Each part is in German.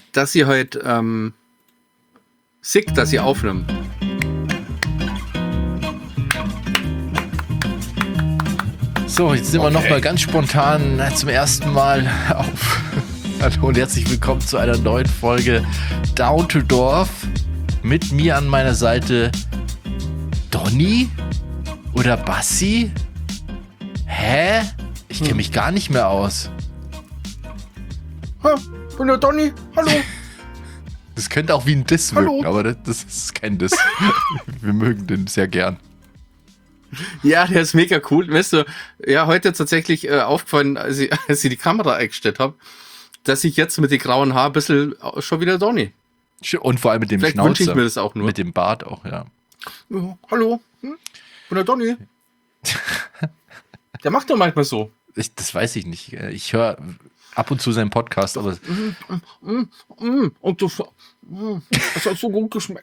dass sie heute sick, dass sie aufnimmt. So, jetzt sind wir nochmal ganz spontan zum ersten Mal auf. Hallo und herzlich willkommen zu einer neuen Folge Down to Dorf. Mit mir an meiner Seite Donny oder Bassi? Hä? Ich kenne mich gar nicht mehr aus. Ha, bin der Donny, hallo. Das könnte auch wie ein Diss wirken, aber das ist kein Diss. Wir mögen den sehr gern. Ja, der ist mega cool. Weißt du, ja, heute tatsächlich aufgefallen, als ich die Kamera eingestellt habe, dass ich jetzt mit den grauen Haaren ein bisschen schon wieder Donny. Und vor allem mit dem Vielleicht Schnauzer. wünsche ich mir das auch nur. Mit dem Bart auch, ja. Ja, hallo, bin der Donny. Der macht doch manchmal so. Das weiß ich nicht. Ich höre ab und zu seinen Podcast, aber... Und das hat so gut geschmeckt.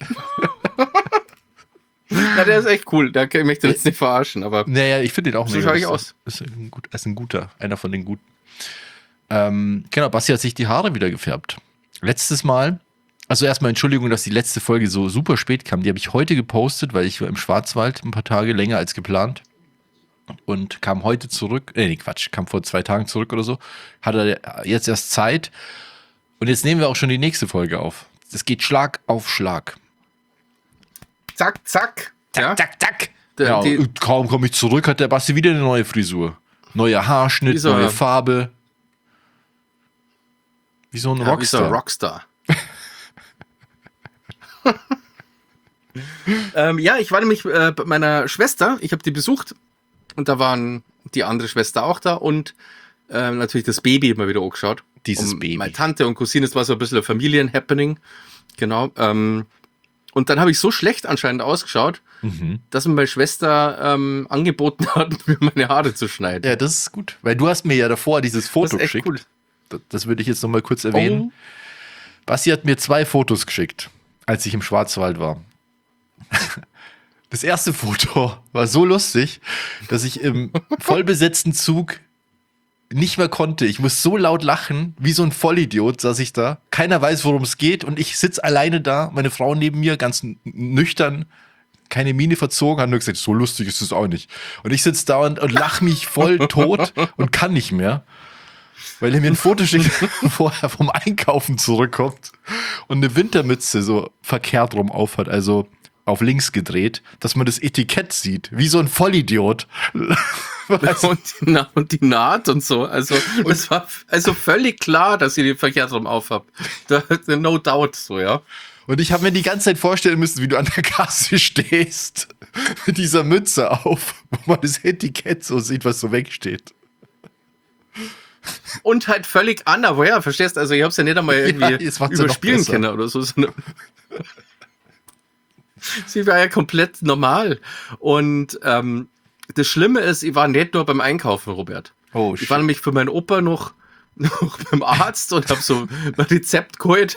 Ja, der ist echt cool. Ich möchte das nicht verarschen, aber... Naja, ich finde den auch so schaue ich aus. Ist ein guter, einer von den Guten. Genau, Basti hat sich die Haare wieder gefärbt. Letztes Mal, also erstmal Entschuldigung, dass die letzte Folge so super spät kam. Die habe ich heute gepostet, weil ich war im Schwarzwald ein paar Tage länger als geplant. Und kam heute zurück, kam vor 2 Tagen zurück oder so. Hatte jetzt erst Zeit. Und jetzt nehmen wir auch schon die nächste Folge auf. Es geht Schlag auf Schlag. Zack, zack. Zack. Ja, kaum komme ich zurück, hat der Basti wieder eine neue Frisur. Neuer Haarschnitt, neue Farbe. Wie so ein Rockstar. Wie so ein Rockstar. Ja, ich war nämlich bei meiner Schwester. Ich habe die besucht. Und da waren die andere Schwester auch da. Und natürlich das Baby immer wieder angeschaut. Baby. Meine Tante und Cousine, das war so ein bisschen ein Familien-Happening. Genau. Und dann habe ich so schlecht anscheinend ausgeschaut, dass mir meine Schwester angeboten hat, mir meine Haare zu schneiden. Ja, das ist gut. Weil du hast mir ja davor dieses Foto geschickt. Cool. Das würde ich jetzt nochmal kurz erwähnen. Basti hat mir 2 Fotos geschickt, als ich im Schwarzwald war. Das erste Foto war so lustig, dass ich im vollbesetzten Zug nicht mehr konnte. Ich muss so laut lachen, wie so ein Vollidiot saß ich da. Keiner weiß, worum es geht und ich sitze alleine da, meine Frau neben mir, ganz nüchtern, keine Miene verzogen, hat nur gesagt, so lustig ist es auch nicht. Und ich sitze da und lache mich voll tot und kann nicht mehr, weil er mir ein Foto schickt, wo er vom Einkaufen zurückkommt und eine Wintermütze so verkehrt rum aufhat, also auf links gedreht, dass man das Etikett sieht, wie so ein Vollidiot. Und die Naht und so. Also, es war also völlig klar, dass ihr die verkehrt rum aufhabt. No doubt, so, ja. Und ich habe mir die ganze Zeit vorstellen müssen, wie du an der Kasse stehst, mit dieser Mütze auf, wo man das Etikett so sieht, was so wegsteht. Und halt völlig unaware, verstehst du? Also, ich hab's ja nicht einmal irgendwie überspielen können oder so. Sie war ja komplett normal. Und das Schlimme ist, ich war nicht nur beim Einkaufen, Robert. Oh, ich war nämlich für meinen Opa noch beim Arzt und habe so ein Rezept geholt.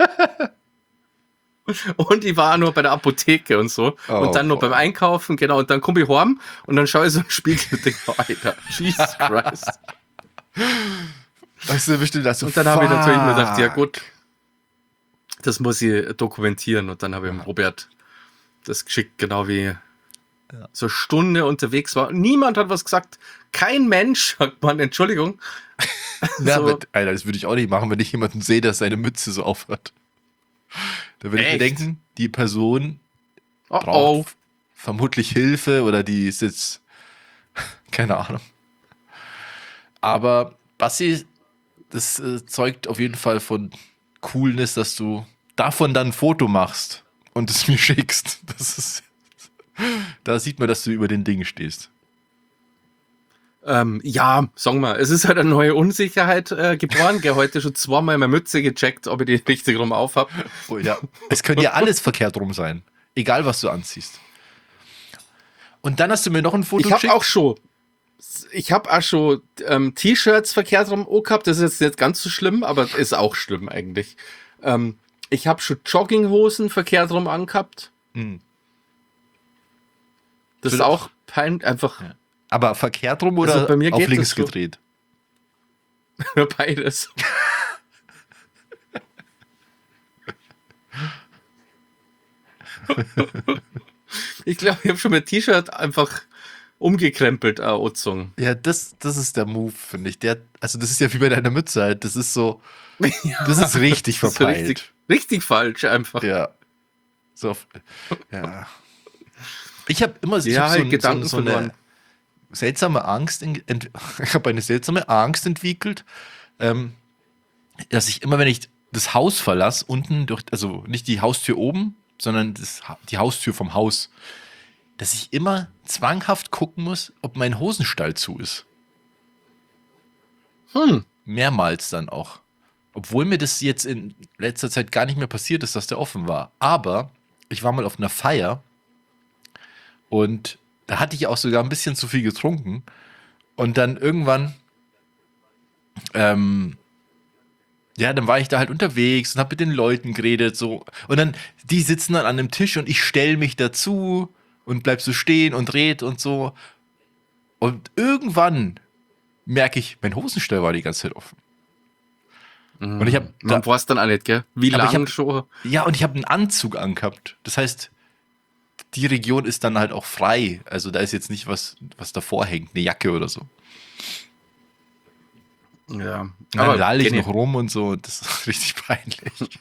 Und ich war nur bei der Apotheke und so. Und dann noch beim Einkaufen, genau. Und dann komme ich heim und dann schaue ich so einen Spiegel und denke, Alter, Jesus Christ. Weißt du, bestimmt das so. Und dann habe ich natürlich mir gedacht, ja gut, das muss ich dokumentieren. Und dann habe ich dem Robert das geschickt, genau wie so eine Stunde unterwegs war. Niemand hat was gesagt. Kein Mensch sagt man, Entschuldigung. Na, so. Aber, Alter, das würde ich auch nicht machen, wenn ich jemanden sehe, der seine Mütze so aufhat. Da würde ich mir denken, die Person braucht vermutlich Hilfe oder die ist jetzt, keine Ahnung. Aber Bassi, das zeugt auf jeden Fall von Coolness, dass du davon dann ein Foto machst und es mir schickst. Da sieht man, dass du über den Dingen stehst. Ja, sagen wir, es ist halt eine neue Unsicherheit geboren. Heute schon 2-mal meine Mütze gecheckt, ob ich die richtig rum auf habe. Oh, ja. Es könnte ja alles verkehrt rum sein. Egal, was du anziehst. Und dann hast du mir noch ein Foto geschickt. Ich habe auch schon T-Shirts verkehrt rum gehabt. Das ist jetzt nicht ganz so schlimm, aber ist auch schlimm eigentlich. Ich habe schon Jogginghosen verkehrt rum angehabt. Das ist auch einfach. Ja. Aber verkehrt rum oder bei mir auf geht links das so. gedreht? Beides. Ich glaube, ich habe schon mein T-Shirt einfach umgekrempelt, Ozung. Ja, das ist der Move, finde ich. Also das ist ja wie bei deiner Mütze halt. Das ist so, das ist richtig Das ist verpeilt. richtig falsch einfach. Ja. So, ja. Ich habe immer Ja, so eine seltsame Angst, ich habe eine seltsame Angst entwickelt, dass ich immer, wenn ich das Haus verlasse, unten also nicht die Haustür oben, sondern die Haustür vom Haus, dass ich immer zwanghaft gucken muss, ob mein Hosenstall zu ist. Mehrmals dann auch. Obwohl mir das jetzt in letzter Zeit gar nicht mehr passiert ist, dass der offen war. Aber ich war mal auf einer Feier und da hatte ich auch sogar ein bisschen zu viel getrunken. Und dann irgendwann, dann war ich da halt unterwegs und habe mit den Leuten geredet. So. Und dann, die sitzen dann an einem Tisch und ich stelle mich dazu und bleib so stehen und red und so. Und irgendwann merke ich, mein Hosenstall war die ganze Zeit offen. Und ich habe man weiß dann auch nicht, gell? Wie lange schon? Ja, und ich habe einen Anzug angehabt. Das heißt, die Region ist dann halt auch frei. Also da ist jetzt nicht was davor hängt, eine Jacke oder so. Ja. Dann lall ich noch rum und so. Das ist richtig peinlich.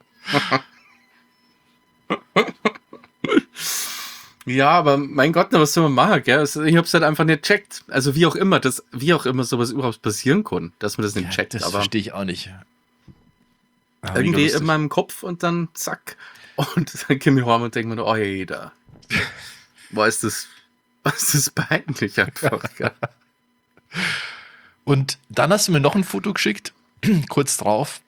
Ja, aber mein Gott, was soll man machen, gell? Ich hab's halt einfach nicht checkt. Also wie auch immer sowas überhaupt passieren kann, dass man das nicht checkt. Das verstehe ich auch nicht. Aber irgendwie in meinem Kopf und dann zack. Und dann komme ich heim und denke mir, oh jeder. Was ist das peinlich einfach, gell? Und dann hast du mir noch ein Foto geschickt, kurz drauf.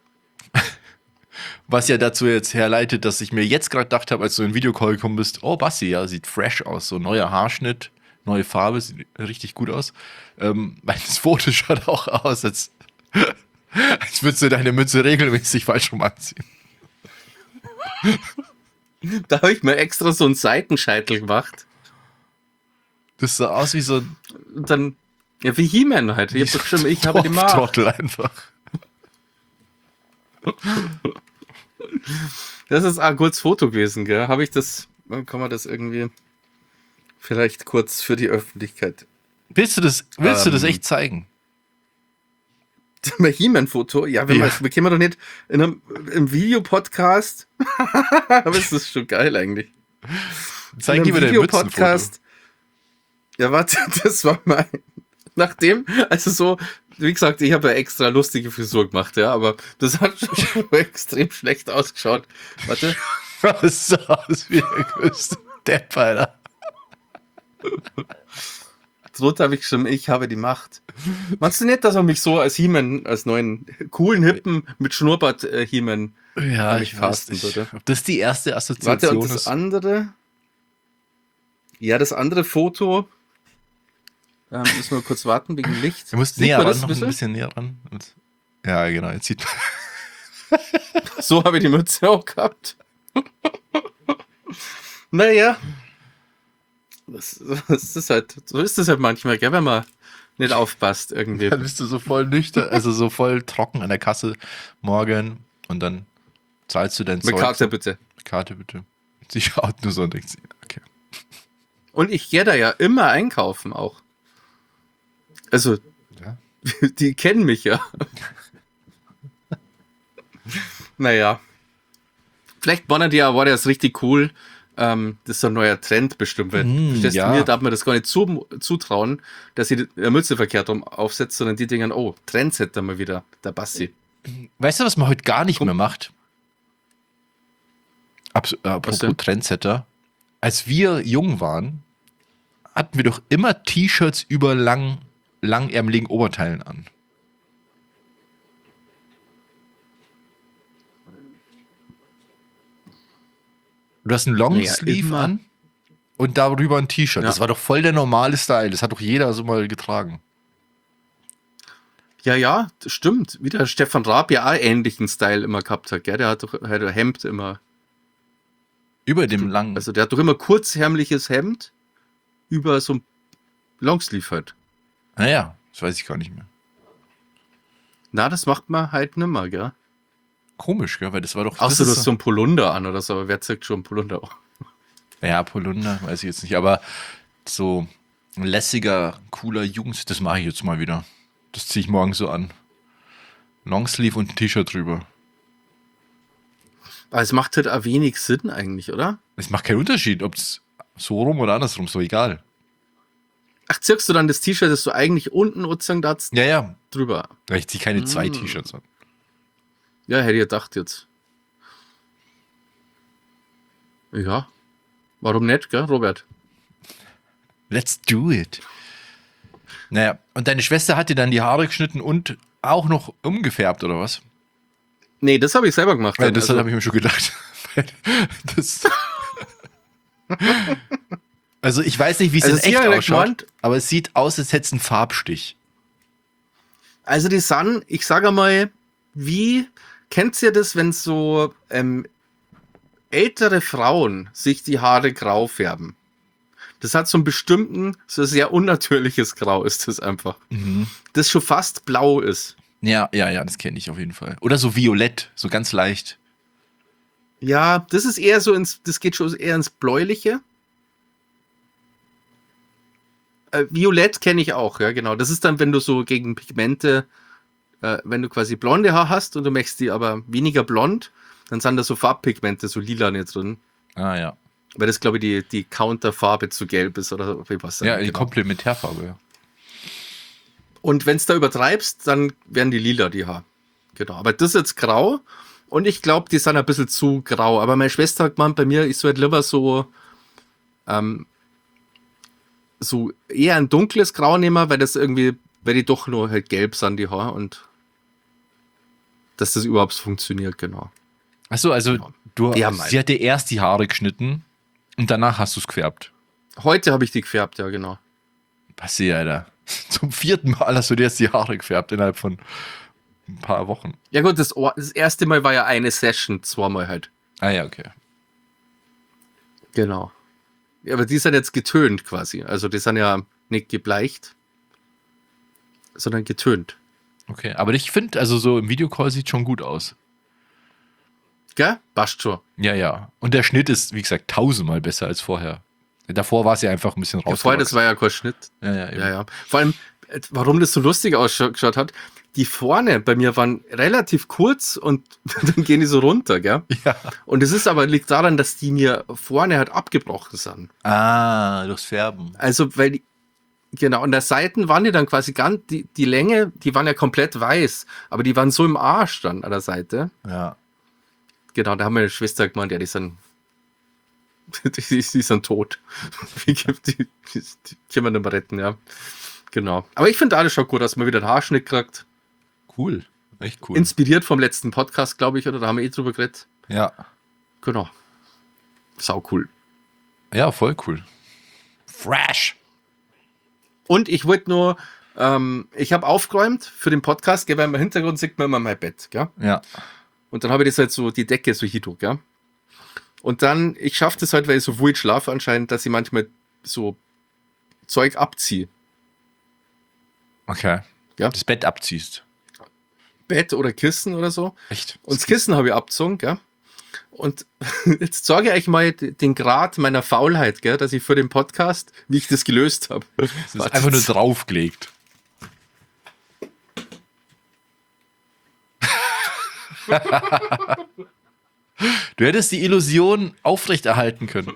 Was ja dazu jetzt herleitet, dass ich mir jetzt gerade gedacht habe, als du in den Videocall gekommen bist, oh Basti, ja, sieht fresh aus, so neuer Haarschnitt, neue Farbe, sieht richtig gut aus. Das Foto schaut auch aus, als würdest du deine Mütze regelmäßig falsch rum anziehen. Da habe ich mir extra so einen Seitenscheitel gemacht. Das sah aus wie so ein... Und dann, ja, wie He-Man halt. Ich habe die Macht. Trottel einfach. Das ist ein kurzes Foto gewesen, gell? Kann man das irgendwie vielleicht kurz für die Öffentlichkeit. Willst du das echt zeigen? Mein He-Man-Foto? Ja, wir können doch nicht im Videopodcast. Aber es ist schon geil eigentlich. Zeig lieber dein Videopodcast. Ja, warte, das war mein. Nachdem, also so, wie gesagt, ich habe ja extra lustige Frisur gemacht, ja, aber das hat schon extrem schlecht ausgeschaut. Warte. Das sah aus wie der größte Depp, Alter. Drunter habe ich geschrieben, ich habe die Macht. Meinst du nicht, dass er mich so als He-Man, als neuen coolen Hippen mit Schnurrbart He-Man ich weiß nicht, würde? Ob das die erste Assoziation ist? Warte, und das andere? Ja, das andere Foto. Müssen wir kurz warten wegen Licht. Du musst näher ran, noch ein bisschen näher ran. Ja, genau, jetzt sieht man. So habe ich die Mütze auch gehabt. Naja. So ist das halt manchmal, gell, wenn man nicht aufpasst irgendwie. Dann bist du so voll nüchtern, also so voll trocken an der Kasse morgen und dann zahlst du dein Zeug. Karte bitte. Karte bitte. Sie schaut nur so und denkt sie, okay. Und ich gehe da ja immer einkaufen auch. Also, ja. Die kennen mich ja. Naja. Vielleicht war das richtig cool. Das ist so ein neuer Trend bestimmt. Verstehst du, mir darf man das gar nicht zutrauen, dass sie die Mütze verkehrt aufsetzt, sondern die denken, oh, Trendsetter mal wieder, der Basti. Weißt du, was man heute gar nicht mehr macht? Apropos Trendsetter. Als wir jung waren, hatten wir doch immer T-Shirts über langärmeligen Oberteilen an. Du hast einen Longsleeve an und darüber ein T-Shirt. Ja. Das war doch voll der normale Style. Das hat doch jeder so mal getragen. Ja, das stimmt. Wie der Stefan Raab ja auch ähnlichen Style immer gehabt hat. Gell? Der hat doch ein Hemd immer. Über dem langen. Also der hat doch immer kurzärmliches Hemd über so ein Longsleeve halt. Naja, das weiß ich gar nicht mehr. Na, das macht man halt nimmer, gell? Komisch, gell? Weil das war doch... Außer du hast so ein Polunder an oder so, aber wer zeigt schon Polunder auch? Ja, Polunder, weiß ich jetzt nicht, aber so ein lässiger, cooler Jugend, das mache ich jetzt mal wieder. Das ziehe ich morgen so an. Longsleeve und ein T-Shirt drüber. Aber es macht halt auch wenig Sinn eigentlich, oder? Es macht keinen Unterschied, ob es so rum oder andersrum, so egal. Ach, ziehst du dann das T-Shirt, das du eigentlich unten Ja. drüber? Ich ziehe keine 2 T-Shirts an. Ja, hätte ich gedacht jetzt. Ja. Warum nicht, gell, Robert? Let's do it. Naja, und deine Schwester hat dir dann die Haare geschnitten und auch noch umgefärbt, oder was? Nee, das habe ich selber gemacht. Ja, das habe ich mir schon gedacht. Also ich weiß nicht, wie es in echt ausschaut, aber es sieht aus, als hätte es einen Farbstich. Also die Sun, ich sage mal, kennt ihr das, wenn so ältere Frauen sich die Haare grau färben? Das hat so einen bestimmten, so ein sehr unnatürliches Grau ist das einfach. Mhm. Das schon fast blau ist. Ja, das kenne ich auf jeden Fall. Oder so violett, so ganz leicht. Ja, das ist eher so das geht schon eher ins Bläuliche. Violett kenne ich auch, ja, genau. Das ist dann, wenn du so gegen Pigmente, wenn du quasi blonde Haare hast und du möchtest die aber weniger blond, dann sind da so Farbpigmente, so lilane drin. Ah, ja. Weil das, glaube ich, die Counterfarbe zu gelb ist oder was. Ja, die Komplementärfarbe, ja. Und wenn es da übertreibst, dann werden die lila, die Haare. Genau. Aber das ist jetzt grau und ich glaube, die sind ein bisschen zu grau. Aber meine Schwester hat gemeint, bei mir, ich sollte lieber so eher ein dunkles Grau nehmen, weil die doch nur halt gelb sind, die Haare, und dass das überhaupt funktioniert, genau. Achso, also genau. Sie hat dir erst die Haare geschnitten und danach hast du es gefärbt. Heute habe ich die gefärbt, ja, genau. Passiert, Alter. Zum 4. Mal hast du dir jetzt die Haare gefärbt innerhalb von ein paar Wochen. Ja gut, das erste Mal war ja eine Session, 2-mal halt. Ah ja, okay. Genau. Ja, aber die sind jetzt getönt quasi. Also die sind ja nicht gebleicht, sondern getönt. Okay, aber ich finde, also so im Videocall sieht schon gut aus. Gell? Passt schon. Ja. Und der Schnitt ist, wie gesagt, 1000-mal besser als vorher. Davor war es ja einfach ein bisschen rausgewachsen. Vorher, das war ja kein Schnitt. Ja. Vor allem, warum das so lustig ausgeschaut hat, die vorne bei mir waren relativ kurz und dann gehen die so runter, gell? Ja. Und es liegt daran, dass die mir vorne halt abgebrochen sind. Ah, durchs Färben. Also, weil genau, an der Seiten waren die dann quasi die Länge, die waren ja komplett weiß, aber die waren so im Arsch dann an der Seite. Ja. Genau, da haben meine Schwester gemeint, ja, die sind tot. Die können wir nicht mehr retten, ja. Genau. Aber ich finde alles schon gut, dass man wieder einen Haarschnitt kriegt. Cool. Echt cool. Inspiriert vom letzten Podcast, glaube ich, oder? Da haben wir drüber geredet. Ja. Genau. Sau cool. Ja, voll cool. Fresh. Und ich wollte nur, ich habe aufgeräumt für den Podcast, weil im Hintergrund sieht man immer mein Bett, gell? Ja. Und dann habe ich das halt so, die Decke so hier, gell? Und dann, ich schaffe das halt, weil ich so wild schlafe anscheinend, dass ich manchmal so Zeug abziehe. Okay. Ja. Das Bett abziehst. Bett oder Kissen oder so. Echt? Und das Kissen habe ich abgezogen, gell? Und jetzt zeige ich euch mal den Grad meiner Faulheit, gell? Dass ich für den Podcast, wie ich das gelöst habe. Das ist einfach nur draufgelegt. Du hättest die Illusion aufrechterhalten können.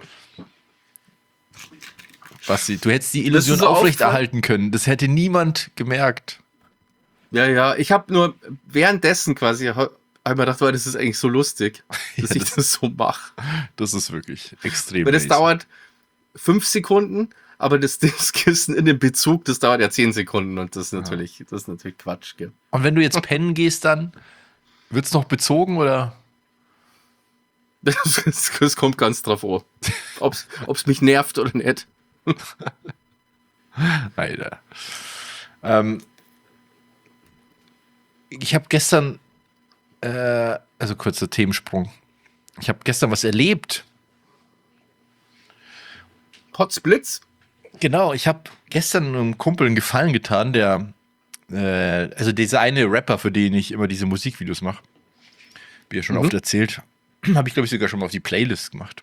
Basti, du hättest die Illusion aufrechterhalten können. Das hätte niemand gemerkt. Ja, ich habe nur währenddessen quasi habe mir gedacht, das ist eigentlich so lustig, dass ich das so mache. Das ist wirklich extrem. Weil das dauert 5 Sekunden, aber das Kissen in dem Bezug, das dauert ja 10 Sekunden und das ist natürlich Quatsch. Gell? Und wenn du jetzt pennen gehst, dann wird es noch bezogen oder? Das kommt ganz drauf an. Ob's mich nervt oder nicht. Alter. Ich habe gestern, also kurzer Themensprung. Ich habe gestern was erlebt. Potzblitz? Genau, ich habe gestern einem Kumpel einen Gefallen getan, der, also dieser eine Rapper, für den ich immer diese Musikvideos mache, wie ja schon oft erzählt. Habe ich, glaube ich, sogar schon mal auf die Playlist gemacht.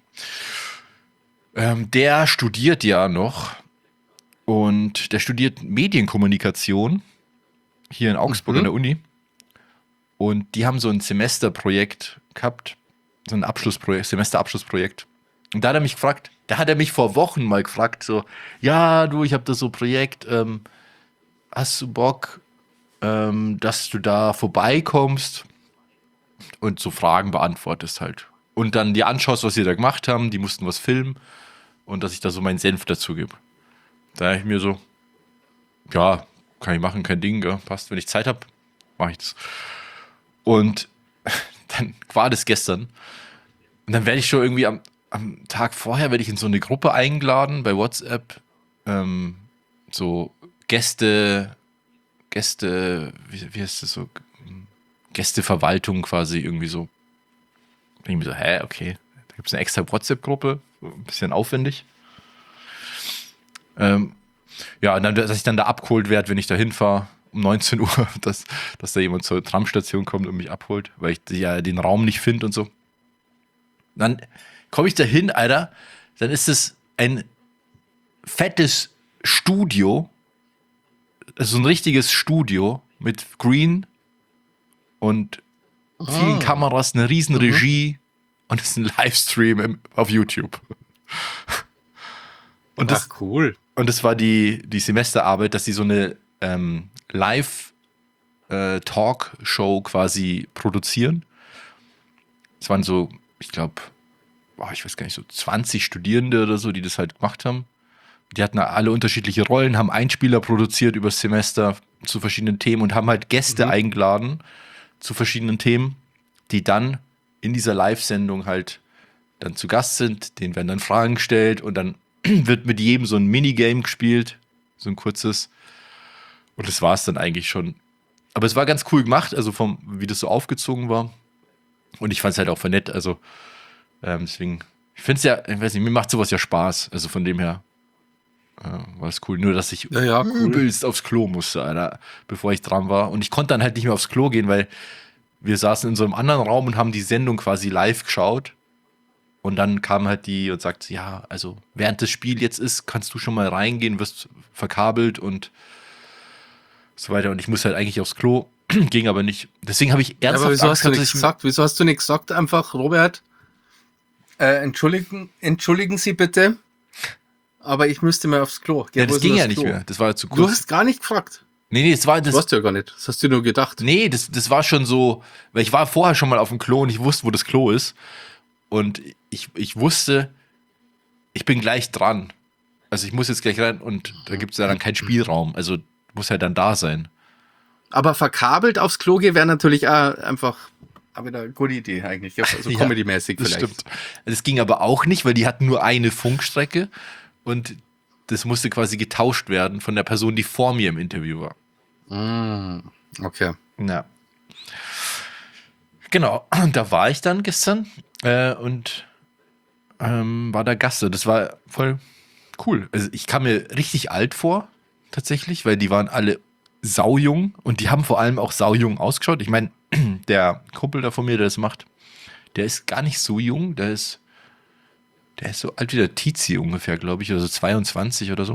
Der studiert ja noch und der studiert Medienkommunikation hier in Augsburg an der Uni. Und die haben so ein Semesterprojekt gehabt, so ein Abschlussprojekt, Semesterabschlussprojekt. Und da hat er mich vor Wochen mal gefragt, so, ja, du, ich habe da so ein Projekt, hast du Bock, dass du da vorbeikommst und so Fragen beantwortest halt. Und dann dir anschaust, was sie da gemacht haben, die mussten was filmen und dass ich da so meinen Senf dazu gebe. Da dachte ich mir so, ja, kann ich machen, kein Ding, gell? Passt, wenn ich Zeit habe, mache ich das. Und dann war das gestern. Und dann werde ich schon irgendwie am Tag vorher werde ich in so eine Gruppe eingeladen bei WhatsApp. So Gäste, wie heißt das so? Gästeverwaltung quasi irgendwie so. Da bin ich mir so, okay. Da gibt es eine extra WhatsApp-Gruppe. So ein bisschen aufwendig. Ja, und dann, dass ich dann da abgeholt werde, wenn ich da hinfahre um 19 Uhr, dass da jemand zur Tramstation kommt und mich abholt, weil ich ja den Raum nicht finde und so. Dann komme ich da hin, Alter, dann ist es ein fettes Studio, also ein richtiges Studio mit Green und vielen Kameras, eine riesen Regie und es ist ein Livestream auf YouTube. Und das, cool. Und das war die Semesterarbeit, dass sie so eine Live-Talk-Show quasi produzieren. Es waren so, ich glaube, ich weiß gar nicht, so 20 Studierende oder so, die das halt gemacht haben. Die hatten alle unterschiedliche Rollen, haben Einspieler produziert über das Semester zu verschiedenen Themen und haben halt Gäste eingeladen zu verschiedenen Themen, die dann in dieser Live-Sendung halt dann zu Gast sind. Denen werden dann Fragen gestellt und dann wird mit jedem so ein Minigame gespielt, so ein kurzes. Und das war es dann eigentlich schon. Aber es war ganz cool gemacht, also wie das so aufgezogen war. Und ich fand es halt auch voll nett, also deswegen, ich finde es ja, ich weiß nicht, mir macht sowas ja Spaß, also von dem her war es cool. Nur, dass ich übelst aufs Klo musste, Alter, bevor ich dran war. Und ich konnte dann halt nicht mehr aufs Klo gehen, weil wir saßen in so einem anderen Raum und haben die Sendung quasi live geschaut. Und dann kam halt die und sagt, ja, also während das Spiel jetzt ist, kannst du schon mal reingehen, wirst verkabelt und so weiter. Und ich muss halt eigentlich aufs Klo, ging aber nicht. Deswegen habe ich ernsthaft aber wieso hast du nicht gesagt, einfach, Robert, entschuldigen Sie bitte, aber ich müsste mal aufs Klo. Ja, das ging ja nicht mehr. Das war zu kurz. Du hast gar nicht gefragt. Nee, das war das. Du hast ja gar nicht. Das hast du nur gedacht. Nee, das war schon so, weil ich war vorher schon mal auf dem Klo und ich wusste, wo das Klo ist. Und ich wusste, ich bin gleich dran. Also ich muss jetzt gleich rein und da gibt es ja dann keinen Spielraum. Also muss halt dann da sein. Aber verkabelt aufs Klo gehen wäre natürlich einfach eine gute Idee eigentlich. Also ja, Comedy-mäßig vielleicht. Stimmt. Das ging aber auch nicht, weil die hatten nur eine Funkstrecke und das musste quasi getauscht werden von der Person, die vor mir im Interview war. Okay. Ja. Genau, und da war ich dann gestern und war da Gast. Das war voll cool. Also ich kam mir richtig alt vor, tatsächlich, weil die waren alle saujung und die haben vor allem auch saujung ausgeschaut. Ich meine, der Kumpel da von mir, der das macht, der ist gar nicht so jung, der ist so alt wie der Tizi ungefähr, glaube ich, oder so 22 oder so.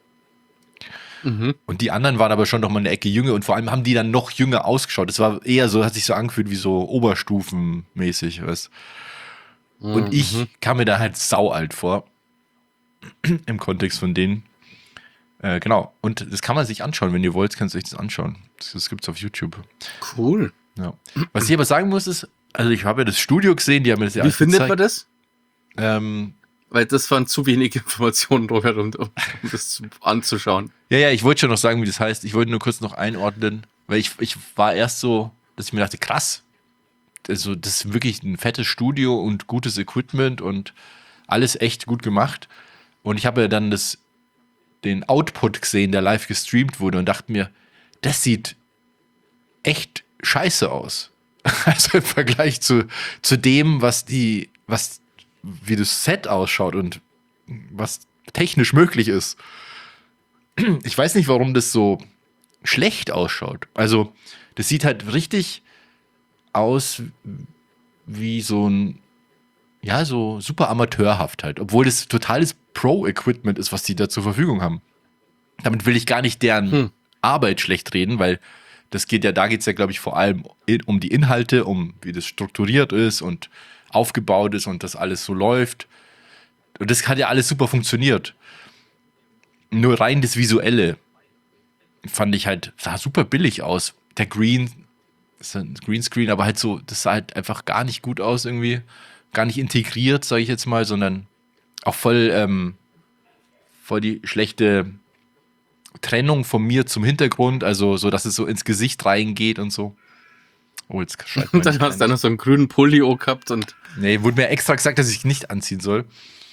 Und die anderen waren aber schon noch mal eine Ecke jünger und vor allem haben die dann noch jünger ausgeschaut. Das war eher so, hat sich so angefühlt wie so oberstufenmäßig, weißt. Und ich kam mir da halt saualt vor im Kontext von denen. Genau. Und das kann man sich anschauen, wenn ihr wollt, kannst du euch das anschauen. Das gibt's auf YouTube. Cool. Ja. Was ich aber sagen muss ist, also ich habe ja das Studio gesehen, die haben mir das ja Wie findet man das? Weil das waren zu wenig Informationen, Robert, um das anzuschauen. Ja, ich wollte schon noch sagen, wie das heißt. Ich wollte nur kurz noch einordnen, weil ich war erst so, dass ich mir dachte, krass, also das ist wirklich ein fettes Studio und gutes Equipment und alles echt gut gemacht. Und ich habe ja dann den Output gesehen, der live gestreamt wurde und dachte mir, das sieht echt scheiße aus. Also im Vergleich zu dem, wie das Set ausschaut und was technisch möglich ist. Ich weiß nicht, warum das so schlecht ausschaut. Also, das sieht halt richtig aus wie so ein, ja, so super amateurhaft halt, obwohl das totales Pro-Equipment ist, was die da zur Verfügung haben. Damit will ich gar nicht deren Arbeit schlecht reden, weil da geht es ja, glaube ich, vor allem um die Inhalte, um wie das strukturiert ist und aufgebaut ist und das alles so läuft. Und das hat ja alles super funktioniert. Nur rein das Visuelle fand ich halt, sah super billig aus. Der ist ein Greenscreen, aber halt so, das sah halt einfach gar nicht gut aus irgendwie. Gar nicht integriert, sage ich jetzt mal, sondern auch voll die schlechte Trennung von mir zum Hintergrund, also so, dass es so ins Gesicht reingeht und so. Oh, jetzt schreit Und dann hast du noch so einen grünen Pulli gehabt und. Nee, wurde mir extra gesagt, dass ich nicht anziehen soll.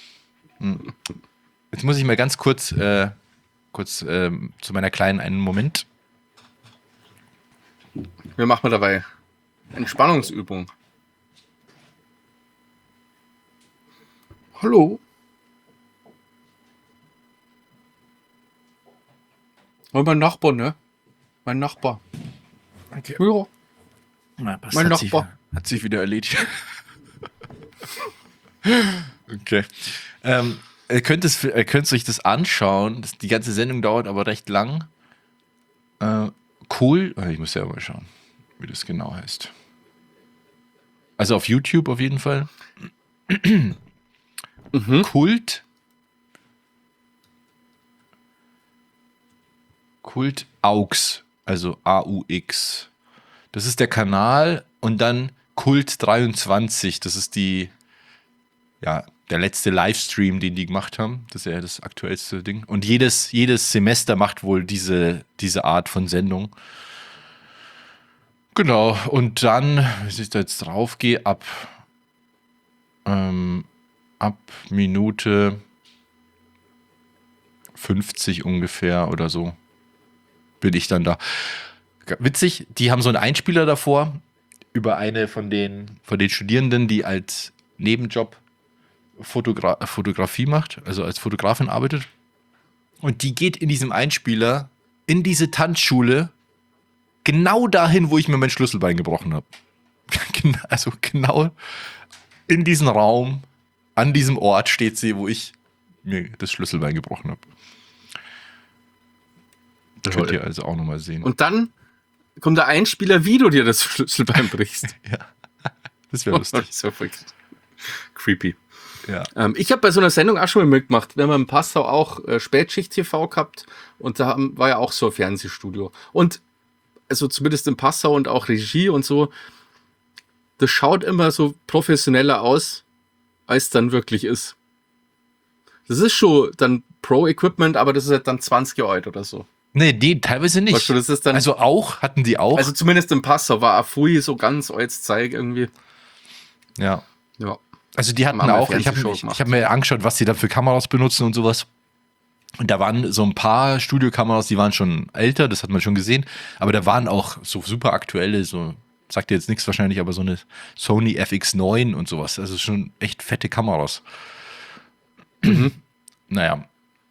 Jetzt muss ich mal ganz kurz zu meiner kleinen einen Moment. Wir machen dabei Entspannungsübung. Hallo. Und mein Nachbar, ne? Mein Nachbar. Okay. Ja. Na, mein Nachbar. Hat sich wieder erledigt. Okay. Ihr könnt euch das anschauen. Die ganze Sendung dauert aber recht lang. Cool. Ich muss ja mal schauen, wie das genau heißt. Also auf YouTube auf jeden Fall. Kult Aux, also AUX. Das ist der Kanal und dann Kult 23, das ist der letzte Livestream, den die gemacht haben. Das ist ja das aktuellste Ding. Und jedes Semester macht wohl diese Art von Sendung. Genau, und dann, wenn ich da jetzt drauf gehe, ab Minute 50 ungefähr oder so bin ich dann da. Witzig, die haben so einen Einspieler davor über eine von den Studierenden, die als Nebenjob Fotografie macht, also als Fotografin arbeitet. Und die geht in diesem Einspieler in diese Tanzschule genau dahin, wo ich mir mein Schlüsselbein gebrochen habe. Also genau in diesem Raum, an diesem Ort steht sie, wo ich mir das Schlüsselbein gebrochen habe. Könnt ihr also auch nochmal sehen. Und dann kommt der Einspieler, wie du dir das Schlüsselbein brichst. Ja, das wäre lustig. Das wäre voll creepy. Ja. Ich habe bei so einer Sendung auch schon mal mitgemacht. Wir haben in Passau auch Spätschicht-TV gehabt und da war ja auch so ein Fernsehstudio. Und also zumindest in Passau und auch Regie und so, das schaut immer so professioneller aus, als es dann wirklich ist. Das ist schon dann Pro-Equipment, aber das ist halt dann 20 Euro oder so. Nee, die teilweise nicht. Weißt du, das ist dann, also hatten die auch? Also zumindest in Passau war Afui so ganz als Zeig irgendwie. Ja. Ja. Also die hatten auch, ich hab mir angeschaut, was die da für Kameras benutzen und sowas. Und da waren so ein paar Studiokameras, die waren schon älter, das hat man schon gesehen. Aber da waren auch so super aktuelle, so, sagt dir jetzt nichts wahrscheinlich, aber so eine Sony FX9 und sowas. Also schon echt fette Kameras. Naja.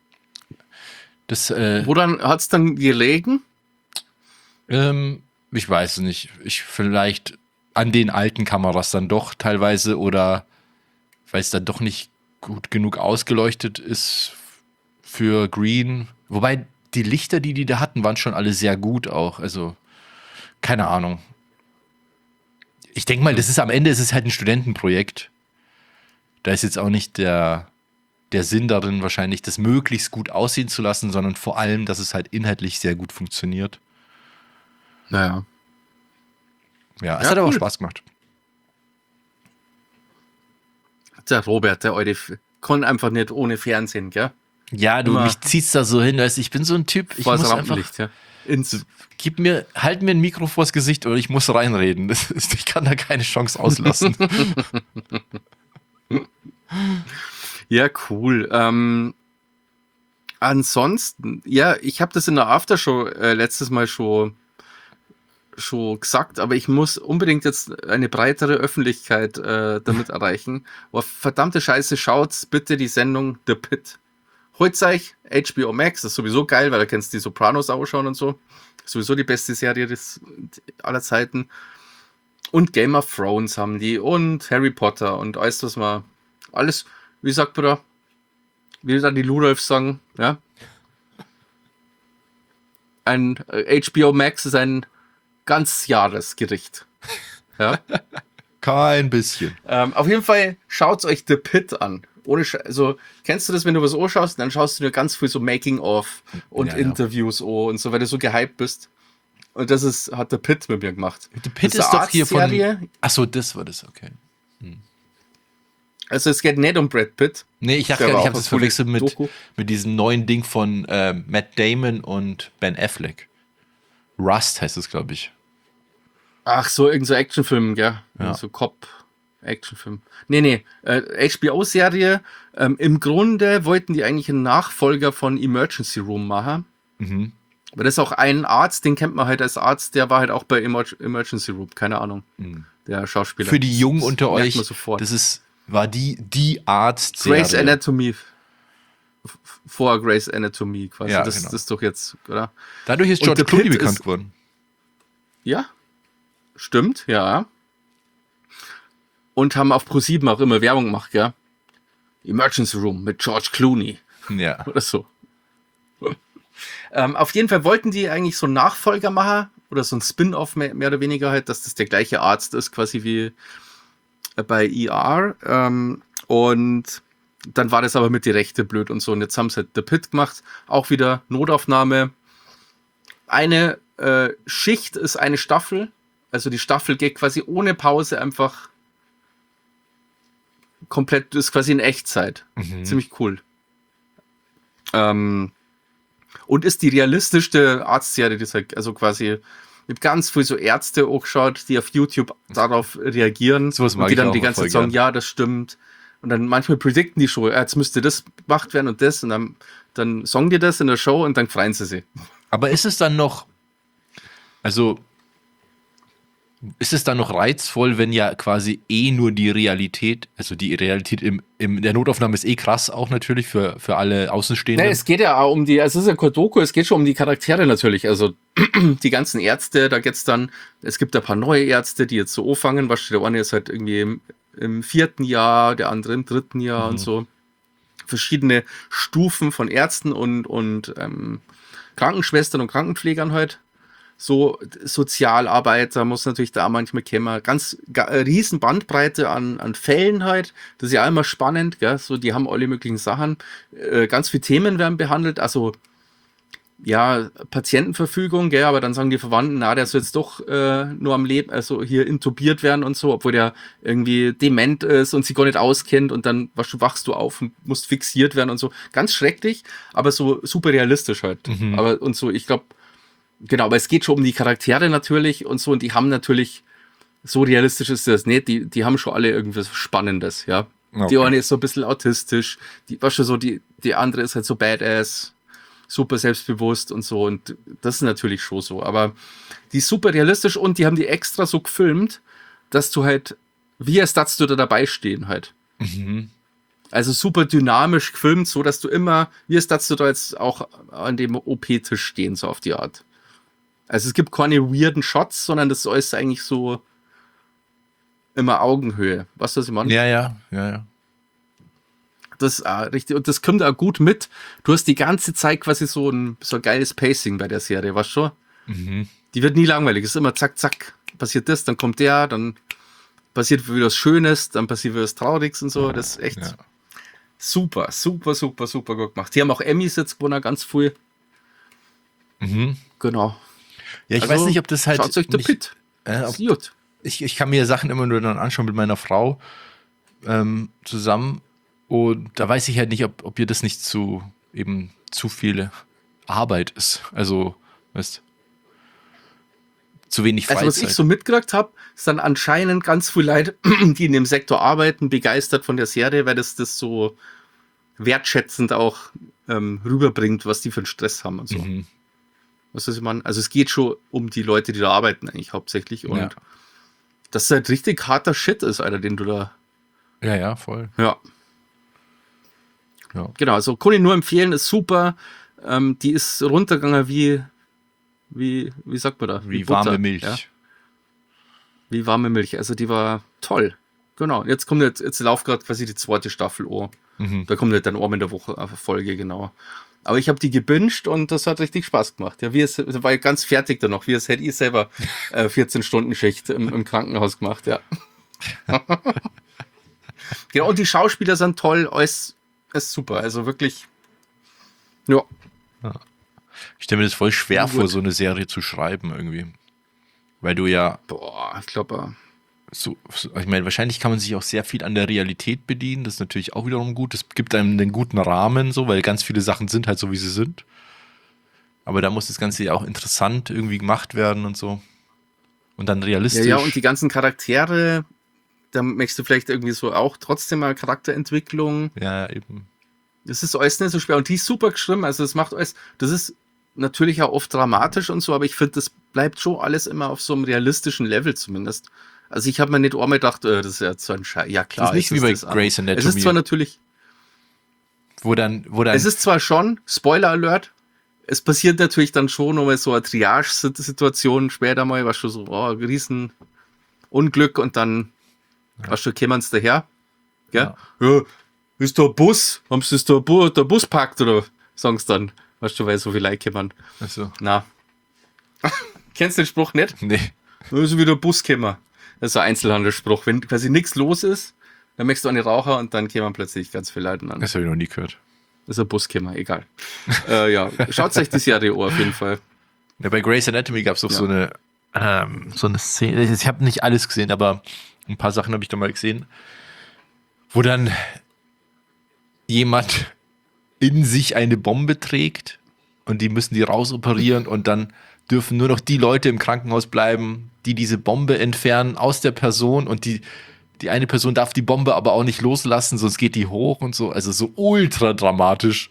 Woran hat es dann gelegen? Ich weiß es nicht. Vielleicht an den alten Kameras dann doch teilweise oder weil es dann doch nicht gut genug ausgeleuchtet ist für Green. Wobei die Lichter, die da hatten, waren schon alle sehr gut auch. Also keine Ahnung. Ich denke mal, am Ende ist es halt ein Studentenprojekt. Da ist jetzt auch nicht der Sinn darin wahrscheinlich, das möglichst gut aussehen zu lassen, sondern vor allem, dass es halt inhaltlich sehr gut funktioniert. Naja. Ja, es hat aber Spaß gemacht. Der Robert, der alte, kann einfach nicht ohne Fernsehen, gell? Ja, mich ziehst da so hin, weißt, ich bin so ein Typ, ich muss einfach, ja. halt mir ein Mikro vors Gesicht oder ich muss reinreden. Ich kann da keine Chance auslassen. Ja, cool. Ansonsten, ja, ich habe das in der Aftershow letztes Mal schon gesagt, aber ich muss unbedingt jetzt eine breitere Öffentlichkeit damit erreichen. Oh, verdammte Scheiße, schaut bitte die Sendung The Pit. Heute sage ich HBO Max, das ist sowieso geil, weil da kannst du die Sopranos ausschauen und so. Sowieso die beste Serie aller Zeiten. Und Game of Thrones haben die und Harry Potter und alles, was man, alles, wie sagt man da, wie dann die Ludolfs sagen, ja. Ein HBO Max ist ein Ganzjahresgericht. Ja. Kein bisschen. Auf jeden Fall schaut euch The Pit an. Also, kennst du das, wenn du was anschaust, dann schaust du dir ganz viel so Making-of und Interviews und so, weil du so gehypt bist. Und das hat The Pit mit mir gemacht. The Pit ist doch hier von... Achso, das war das, okay. Also es geht nicht um Brad Pitt. Nee, ich habe das verwechselt mit diesem neuen Ding von Matt Damon und Ben Affleck. Rust heißt es, glaube ich. Ach so, irgend so Actionfilm, gell? Ja. So Cop-Actionfilm. Nee, HBO-Serie. Im Grunde wollten die eigentlich einen Nachfolger von Emergency Room machen. Mhm. Aber das ist auch ein Arzt, den kennt man halt als Arzt, der war halt auch bei Emergency Room, keine Ahnung. Mhm. Der Schauspieler. Für die Jungen unter euch, war die Arzt-Serie. Grey's Anatomy. Vor Grey's Anatomy quasi. Ja, das ist doch jetzt, oder? Dadurch ist George Clooney bekannt geworden. Ja, stimmt, ja. Und haben auf Pro7 auch immer Werbung gemacht, ja. Emergency Room mit George Clooney. Ja. Oder so. Auf jeden Fall wollten die eigentlich so einen Nachfolger machen oder so ein Spin-off mehr oder weniger halt, dass das der gleiche Arzt ist, quasi wie bei ER. Und dann war das aber mit die Rechte blöd und so. Und jetzt haben sie halt The Pit gemacht. Auch wieder Notaufnahme. Eine Schicht ist eine Staffel. Also die Staffel geht quasi ohne Pause einfach komplett, ist quasi in Echtzeit. Mhm. Ziemlich cool. Und ist die realistischste Arztserie, also quasi mit ganz viel so Ärzte angeschaut, die auf YouTube darauf reagieren so und die dann die ganze Zeit sagen, ja, das stimmt. Und dann manchmal predikten die Show, jetzt müsste das gemacht werden und das und dann sagen die das in der Show und dann freuen sie sich. Aber ist es dann noch, also ist es dann noch reizvoll, wenn ja quasi nur die Realität, also die Realität in der Notaufnahme ist krass auch natürlich für alle Außenstehenden. Nee, es geht ja auch um also es ist ja kein Doku, es geht schon um die Charaktere natürlich, also die ganzen Ärzte, da geht's dann, es gibt ein paar neue Ärzte, die jetzt so anfangen, der eine ist halt irgendwie im 4. Jahr, der andere im 3. Jahr und so. Verschiedene Stufen von Ärzten und Krankenschwestern und Krankenpflegern halt. So Sozialarbeiter muss natürlich da manchmal kommen. Riesen Bandbreite an Fällen halt. Das ist ja immer spannend, gell? So, die haben alle möglichen Sachen. Ganz viele Themen werden behandelt. Also, ja, Patientenverfügung, gell? Aber dann sagen die Verwandten, der soll jetzt doch nur am Leben, also hier intubiert werden und so, obwohl der irgendwie dement ist und sich gar nicht auskennt und dann wachst du auf und musst fixiert werden und so. Ganz schrecklich, aber so super realistisch halt. Mhm. Aber und so, ich glaube, genau, aber es geht schon um die Charaktere natürlich und so, und die haben natürlich, so realistisch ist das nicht, die haben schon alle irgendwas Spannendes, ja. Okay. Die eine ist so ein bisschen autistisch, die andere ist halt so badass, super selbstbewusst und so, und das ist natürlich schon so, aber die ist super realistisch und die haben die extra so gefilmt, dass du halt, wie als darfst du da dabei stehen halt. Mhm. Also super dynamisch gefilmt, so dass du immer, wie als darfst du da jetzt auch an dem OP-Tisch stehen, so auf die Art. Also es gibt keine weirden Shots, sondern das ist eigentlich so immer Augenhöhe. Weißt du, was ich meine? Ja. Das ist richtig. Und das kommt auch gut mit. Du hast die ganze Zeit quasi so ein geiles Pacing bei der Serie, weißt du schon? Mhm. Die wird nie langweilig. Es ist immer zack, zack, passiert das, dann kommt der, dann passiert wieder was Schönes, dann passiert wieder was Trauriges und so. Das ist echt super gut gemacht. Die haben auch Emmys jetzt gewonnen, ganz viel. Mhm. Genau. Ja, ich weiß nicht, ob das halt. Schaut euch The Pit. Gut. Ich kann mir Sachen immer nur dann anschauen mit meiner Frau zusammen. Und da weiß ich halt nicht, ob ihr das nicht zu viel Arbeit ist. Also, weißt, zu wenig Freizeit. Also, was ich so mitgekriegt habe, ist dann anscheinend ganz viele Leute, die in dem Sektor arbeiten, begeistert von der Serie, weil das so wertschätzend auch rüberbringt, was die für einen Stress haben und so. Mhm. Was ich meine? Also es geht schon um die Leute, die da arbeiten eigentlich hauptsächlich, und das ist halt richtig harter Shit ist, Alter, den du da... Ja, voll. Ja. Genau, also kann ich nur empfehlen, ist super. Die ist runtergegangen wie sagt man da? Wie warme Milch. Ja? wie warme Milch. Also die war toll. Genau. Jetzt läuft gerade quasi die zweite Staffel an. Da kommt halt dann einmal in der Woche eine Folge, genau. Aber ich habe die gebinged und das hat richtig Spaß gemacht. Ja, war ich ganz fertig dann noch, wie es hätte ich selber 14-Stunden-Schicht im Krankenhaus gemacht, ja. Genau, und die Schauspieler sind toll, alles ist super. Also wirklich, ja. Ich stelle mir das voll schwer vor, so eine Serie zu schreiben irgendwie. Weil du ja. Boah, ich glaube. Ich meine, wahrscheinlich kann man sich auch sehr viel an der Realität bedienen. Das ist natürlich auch wiederum gut. Das gibt einem einen guten Rahmen, so, weil ganz viele Sachen sind halt so, wie sie sind. Aber da muss das Ganze ja auch interessant irgendwie gemacht werden und so. Und dann realistisch. Ja, und die ganzen Charaktere, da möchtest du vielleicht irgendwie so auch trotzdem mal Charakterentwicklung. Ja, eben. Das ist alles nicht so schwer. Und die ist super geschrieben. Also das macht alles, das ist natürlich auch oft dramatisch und so, aber ich finde, das bleibt schon alles immer auf so einem realistischen Level zumindest. Also ich habe mir nicht einmal gedacht, das ist ja so ein Scheiß. Ja klar. Das ist nicht wie bei Grey's Anatomy. Es ist zwar natürlich... Wo dann... Es ist zwar schon, Spoiler Alert, es passiert natürlich dann schon nochmal so eine Triage-Situation später mal, was schon so, riesen Unglück und dann, was schon kämen sie daher. Gell? Ja, ist da ein Bus? Haben sie der Bus packt oder sagen sie dann? Weißt du, weil so viele Leute kommen. Ach so. Na. Kennst du den Spruch nicht? Nee. Da ist wieder ein Bus gekommen. Das ist ein Einzelhandelsspruch. Wenn quasi nichts los ist, dann merkst du an die Raucher und dann kämen plötzlich ganz viele Leute an. Das habe ich noch nie gehört. Das ist ein Bus gekommen, egal. Ja, schaut euch die Serie auf jeden Fall. Ja, bei Grey's Anatomy gab es auch so eine Szene. Ich habe nicht alles gesehen, aber ein paar Sachen habe ich da mal gesehen, wo dann jemand in sich eine Bombe trägt und die müssen die rausoperieren und dann dürfen nur noch die Leute im Krankenhaus bleiben, die diese Bombe entfernen aus der Person und die eine Person darf die Bombe aber auch nicht loslassen, sonst geht die hoch und so. Also so ultra dramatisch.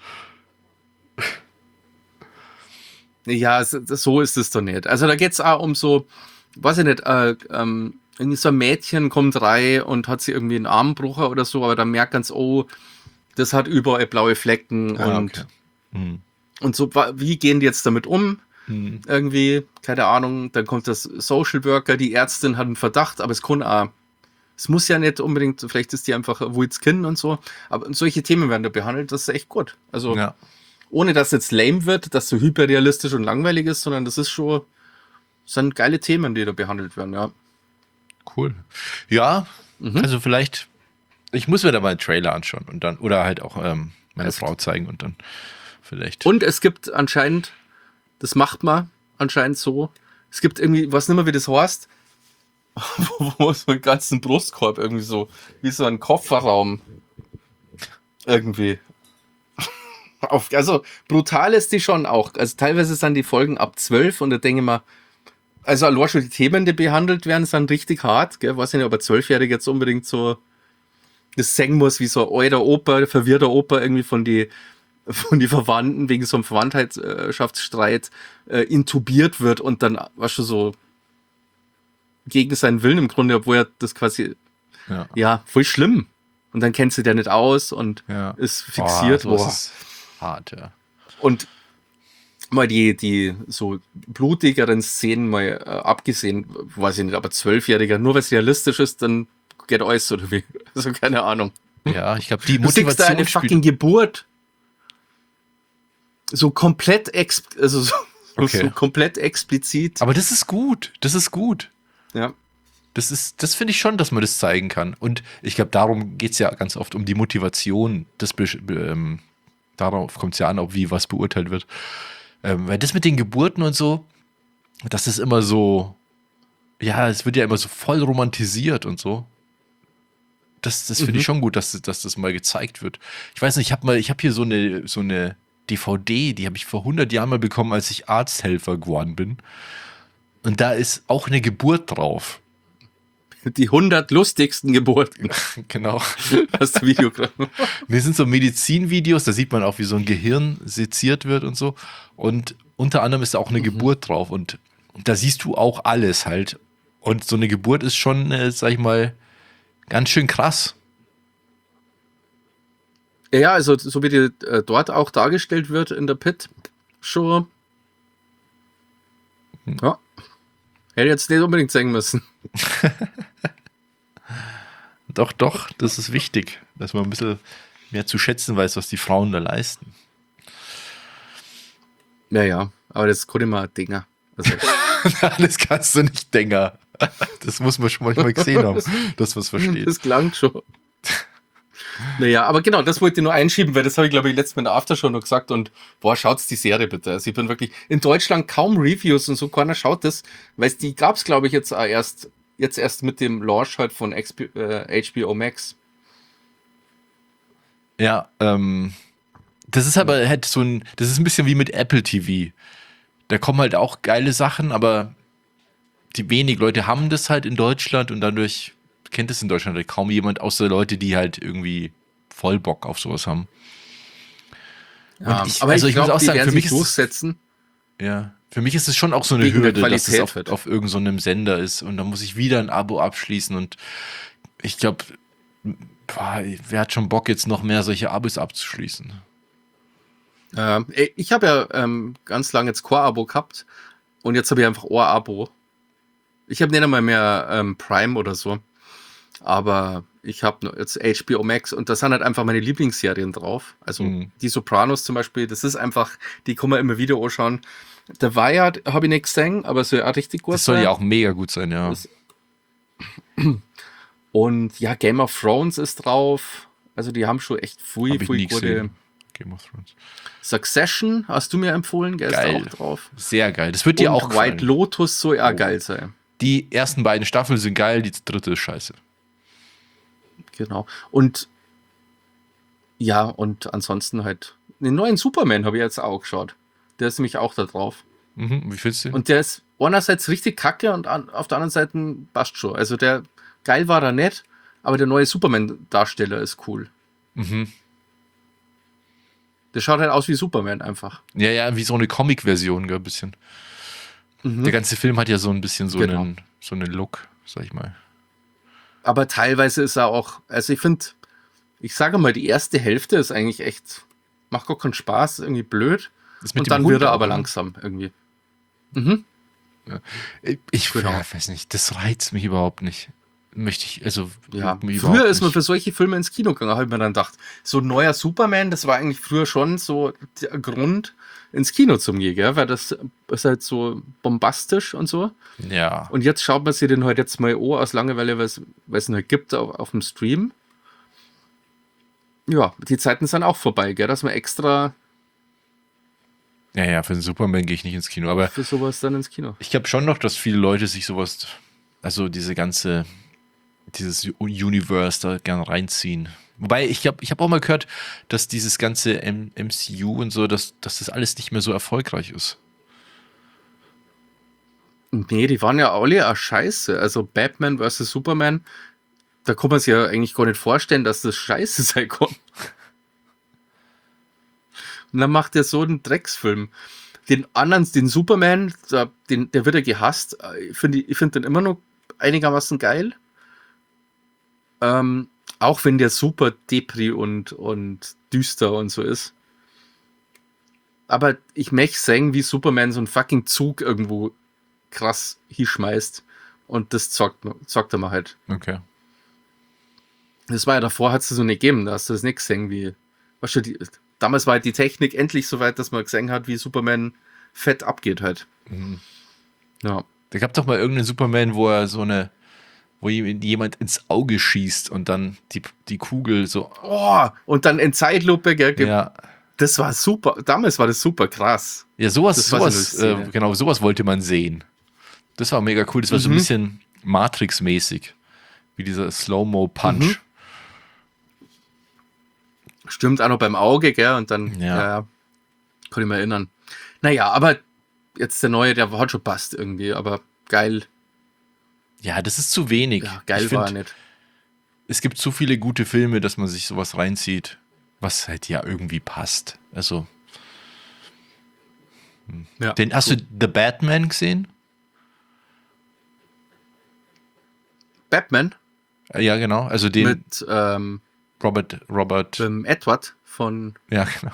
Ja, so ist es doch nicht. Also da geht es auch um so, weiß ich nicht, irgendwie so ein Mädchen kommt rein und hat sie irgendwie einen Armbruch oder so, aber dann merkt man es, das hat überall blaue Flecken und so, wie gehen die jetzt damit um? Irgendwie, keine Ahnung, dann kommt das Social Worker, die Ärztin hat einen Verdacht, aber es kann auch, es muss ja nicht unbedingt, vielleicht ist die einfach Woods Kind und so, aber solche Themen werden da behandelt, das ist echt gut. Also, ohne dass es jetzt lame wird, dass so hyperrealistisch und langweilig ist, sondern das ist schon, das sind geile Themen, die da behandelt werden, ja. Cool. Ja, also vielleicht, ich muss mir da mal einen Trailer anschauen und dann, oder halt auch meiner Frau zeigen und dann vielleicht. Und es gibt anscheinend, das macht man anscheinend so, es gibt irgendwie, was nicht mehr wie das heißt, wo so einen ganzen Brustkorb irgendwie so, wie so ein Kofferraum irgendwie. Also brutal ist die schon auch. Also teilweise sind die Folgen ab 12 und da denke ich mir, also allein schon die Themen, die behandelt werden, sind richtig hart, gell? Weiß ich nicht, ob ein 12-Jähriger jetzt unbedingt so das singen muss, wie so ein alter Opa, verwirrter Opa irgendwie von die Verwandten wegen so einem Verwandtschaftsstreit intubiert wird und dann, was schon so gegen seinen Willen im Grunde, obwohl er das quasi, voll schlimm. Und dann kennt sie der nicht aus und ist fixiert. Das ist hart, ja. Und mal die so blutigeren Szenen mal abgesehen, weiß ich nicht, aber 12-Jähriger, nur weil es realistisch ist, dann geht alles oder wie. Also keine Ahnung. Ja, ich glaube, die Motivation. Du siehst da eine fucking Geburt. So komplett so komplett explizit. Aber das ist gut. Das ist gut. Ja. Das finde ich schon, dass man das zeigen kann. Und ich glaube, darum geht es ja ganz oft um die Motivation. Darauf kommt es ja an, ob wie was beurteilt wird. Weil das mit den Geburten und so, das ist immer so, ja, es wird ja immer so voll romantisiert und so. Das finde ich schon gut, dass das mal gezeigt wird. Ich weiß nicht, ich habe hier so eine DVD, die habe ich vor 100 Jahren mal bekommen, als ich Arzthelfer geworden bin. Und da ist auch eine Geburt drauf. Die 100 lustigsten Geburten. Genau. Hast du Videogramm? Das sind so Medizinvideos, da sieht man auch, wie so ein Gehirn seziert wird und so. Und unter anderem ist da auch eine Geburt drauf. Und da siehst du auch alles halt. Und so eine Geburt ist schon, sag ich mal, ganz schön krass. Ja, also so wie die dort auch dargestellt wird in der Pit Show. Ja. Hätte jetzt nicht unbedingt zeigen müssen. Doch, das ist wichtig, dass man ein bisschen mehr zu schätzen weiß, was die Frauen da leisten. Ja, aber das kann immer Dinger. Also. Das kannst du nicht, Dinger. Das muss man schon manchmal gesehen haben, dass man es versteht. Das klang schon. Naja, aber genau, das wollte ich nur einschieben, weil das habe ich, glaube ich, letztes Mal in der Aftershow noch gesagt und schaut's die Serie bitte. Also ich bin wirklich in Deutschland kaum Reviews und so, keiner schaut das, weil die gab's, glaube ich, jetzt erst mit dem Launch halt von HBO Max. Ja, das ist aber halt das ist ein bisschen wie mit Apple TV. Da kommen halt auch geile Sachen, aber die wenig Leute haben das halt in Deutschland und dadurch kennt es in Deutschland halt kaum jemand, außer Leute, die halt irgendwie voll Bock auf sowas haben. Ja, aber ich muss auch sagen, für mich durchsetzen. Für mich ist es schon auch so eine Hürde, dass es auf irgendeinem so einem Sender ist und dann muss ich wieder ein Abo abschließen und ich glaube, wer hat schon Bock, jetzt noch mehr solche Abos abzuschließen? Ich habe ja ganz lange jetzt Core-Abo gehabt und jetzt habe ich einfach Ohr-Abo. Ich habe nicht einmal mehr Prime oder so. Aber ich habe jetzt HBO Max und da sind halt einfach meine Lieblingsserien drauf. Also die Sopranos zum Beispiel, das ist einfach, die kann man immer wieder anschauen. The Wire habe ich nicht gesehen, aber es soll auch richtig gut sein. Das soll ja auch mega gut sein, ja. Und ja, Game of Thrones ist drauf. Also die haben schon echt viel gute. Game of Thrones. Succession hast du mir empfohlen, gell? Geil. Ist auch drauf. Sehr geil. Das wird dir auch gefallen. White Lotus soll ja geil sein. Die ersten beiden Staffeln sind geil, die dritte ist scheiße. Genau. Und ja, und ansonsten halt den neuen Superman habe ich jetzt auch geschaut. Der ist nämlich auch da drauf. Wie findest du? Und der ist einerseits richtig kacke und auf der anderen Seite passt schon. Also der geil war er nicht, aber der neue Superman-Darsteller ist cool. Der schaut halt aus wie Superman einfach. Ja, wie so eine Comic-Version, ein bisschen. Der ganze Film hat ja so ein bisschen so einen Look, sag ich mal. Aber teilweise ist er auch, also ich sage mal, die erste Hälfte ist eigentlich echt, macht gar keinen Spaß, irgendwie blöd. Und dann wird er aber langsam irgendwie. Ja. Ich weiß nicht, das reizt mich überhaupt nicht. Möchte ich, also. Ja, früher ist man für solche Filme ins Kino gegangen, habe ich mir dann gedacht, so ein neuer Superman, das war eigentlich früher schon so der Grund, ins Kino zu gehen, gell? Weil das ist halt so bombastisch und so. Ja. Und jetzt schaut man sich den halt jetzt mal an aus Langeweile, weil es ihn halt gibt auf dem Stream. Ja, die Zeiten sind auch vorbei, gell? Dass man extra. Ja, für den Superman gehe ich nicht ins Kino, aber. Für sowas dann ins Kino. Ich glaube schon noch, dass viele Leute sich sowas, also dieses Universe da gern reinziehen. Wobei, ich habe auch mal gehört, dass dieses ganze MCU und so, dass das alles nicht mehr so erfolgreich ist. Nee, die waren ja alle auch scheiße. Also Batman vs. Superman, da kann man sich ja eigentlich gar nicht vorstellen, dass das scheiße sein kann. Und dann macht er so einen Drecksfilm. Den anderen, den Superman, der wird ja gehasst. Ich finde den immer noch einigermaßen geil. Auch wenn der super Depri und düster und so ist. Aber ich möchte sehen, wie Superman so einen fucking Zug irgendwo krass hinschmeißt. Und das zockt er mal halt. Okay. Das war ja davor, hat es so nicht gegeben. Da hast du das nicht gesehen, wie. Weißt du, damals war halt die Technik endlich so weit, dass man gesehen hat, wie Superman fett abgeht halt. Ja. Da gab doch mal irgendeinen Superman, wo jemand ins Auge schießt und dann die Kugel so. Oh, und dann in Zeitlupe, gell? Ja. Das war super. Damals war das super krass. Ja, sowas wollte man sehen. Das war mega cool. Das war so ein bisschen Matrix-mäßig. Wie dieser Slow-Mo-Punch. Stimmt, auch noch beim Auge, gell? Und dann, ja. Kann ich mich erinnern. Naja, aber jetzt der neue, der hat schon passt irgendwie, aber geil. Ja, das ist zu wenig. Ja, geil war er nicht. Es gibt zu viele gute Filme, dass man sich sowas reinzieht, was halt ja irgendwie passt. Also. Ja, hast du The Batman gesehen? Batman? Ja, genau. Also den. Mit Robert. Edward von. Ja, genau.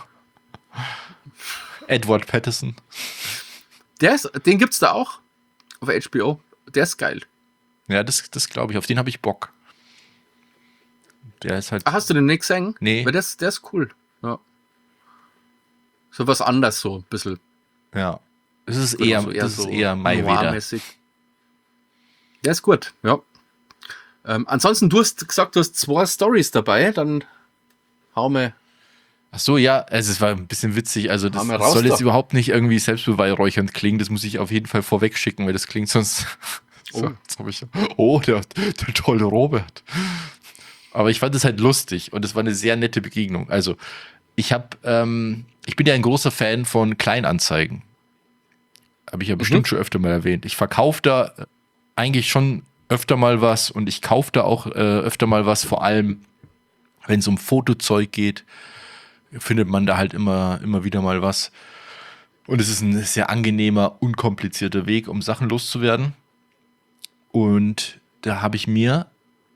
Edward Pattinson. Den gibt's da auch auf HBO. Der ist geil. Ja, das glaube ich. Auf den habe ich Bock. Der ist halt. Ach, hast du den nicht gesehen? Nee. Weil der ist cool. Ja. So was anderes, so ein bisschen. Ja. Das ist eher Maiweder. Der ist gut, ja. Ansonsten, du hast gesagt, du hast 2 Storys dabei, dann hau mir. Ach so, ja, also es war ein bisschen witzig. Also das soll jetzt überhaupt nicht irgendwie selbstbeweihräuchernd klingen. Das muss ich auf jeden Fall vorweg schicken, weil das klingt sonst. Jetzt habe ich. Der tolle Robert. Aber ich fand es halt lustig und es war eine sehr nette Begegnung. Also ich bin ja ein großer Fan von Kleinanzeigen. Habe ich ja bestimmt schon öfter mal erwähnt. Ich verkaufe da eigentlich schon öfter mal was und ich kaufe da auch öfter mal was. Vor allem, wenn es um Fotozeug geht, findet man da halt immer wieder mal was. Und es ist ein sehr angenehmer, unkomplizierter Weg, um Sachen loszuwerden. Und da habe ich mir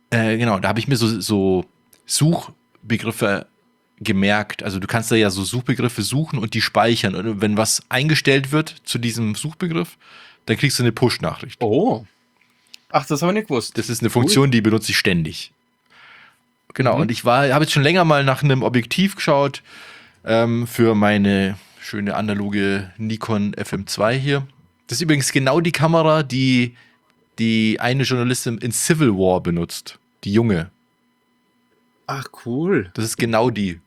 so Suchbegriffe gemerkt. Also du kannst da ja so Suchbegriffe suchen und die speichern. Und wenn was eingestellt wird zu diesem Suchbegriff, dann kriegst du eine Push-Nachricht. Oh. Ach, das habe ich nicht gewusst. Das ist eine Funktion, die benutze ich ständig. Genau, und ich habe jetzt schon länger mal nach einem Objektiv geschaut für meine schöne analoge Nikon FM2 hier. Das ist übrigens genau die Kamera, die eine Journalistin in Civil War benutzt. Die junge. Ach, cool. Das ist genau die.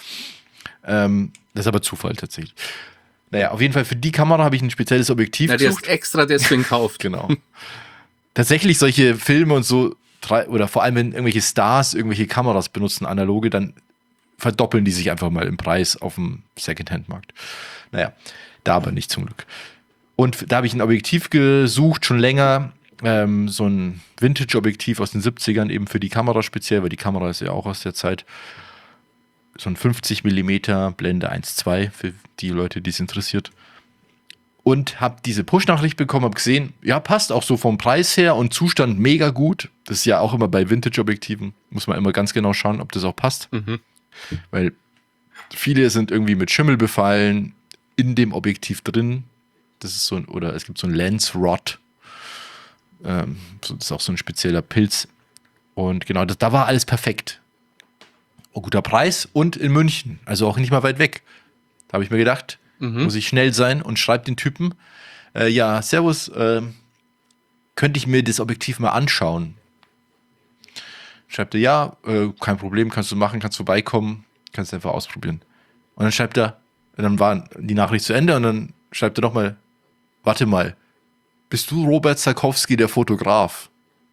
Das ist aber Zufall tatsächlich. Naja, auf jeden Fall für die Kamera habe ich ein spezielles Objektiv gesucht. Der ist extra deswegen gekauft. Genau. Tatsächlich solche Filme und so, oder vor allem wenn irgendwelche Stars irgendwelche Kameras benutzen, analoge, dann verdoppeln die sich einfach mal im Preis auf dem Secondhand-Markt. Naja, da aber nicht zum Glück. Und da habe ich ein Objektiv gesucht, schon länger, so ein Vintage-Objektiv aus den 70ern, eben für die Kamera speziell, weil die Kamera ist ja auch aus der Zeit. So ein 50 mm Blende 1.2 für die Leute, die es interessiert. Und habe diese Push-Nachricht bekommen, habe gesehen, ja, passt auch so vom Preis her und Zustand mega gut. Das ist ja auch immer bei Vintage-Objektiven, muss man immer ganz genau schauen, ob das auch passt. Weil viele sind irgendwie mit Schimmel befallen, in dem Objektiv drin. Das ist oder es gibt so ein Lens Rot. Das ist auch so ein spezieller Pilz. Und genau, da war alles perfekt. Ein guter Preis und in München, also auch nicht mal weit weg. Da habe ich mir gedacht, muss ich schnell sein und schreibe den Typen, ja, servus, könnte ich mir das Objektiv mal anschauen? Schreibt er, ja, kein Problem, kannst du machen, kannst vorbeikommen, kannst einfach ausprobieren. Und dann schreibt er, dann war die Nachricht zu Ende und dann schreibt er nochmal, warte mal, bist du Robert Sarkowski, der Fotograf?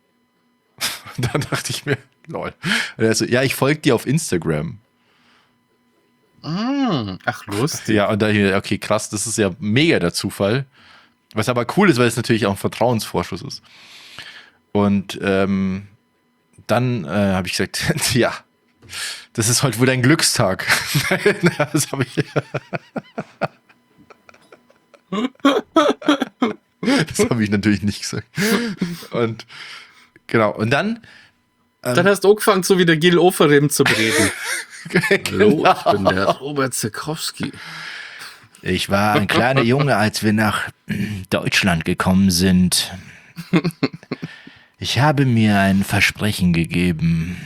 Und dann dachte ich mir, lol. Also, ja, ich folge dir auf Instagram. Ach, lustig. Ja, und da hier, okay, krass, das ist ja mega der Zufall. Was aber cool ist, weil es natürlich auch ein Vertrauensvorschuss ist. Und dann habe ich gesagt, ja, das ist heute wohl dein Glückstag. Das habe ich. Das habe ich natürlich nicht gesagt. Und genau, und dann. Dann hast du angefangen, so wie der Gil Oferim zu reden. Hallo, ich bin der Robert Sarkowski. Ich war ein kleiner Junge, als wir nach Deutschland gekommen sind. Ich habe mir ein Versprechen gegeben.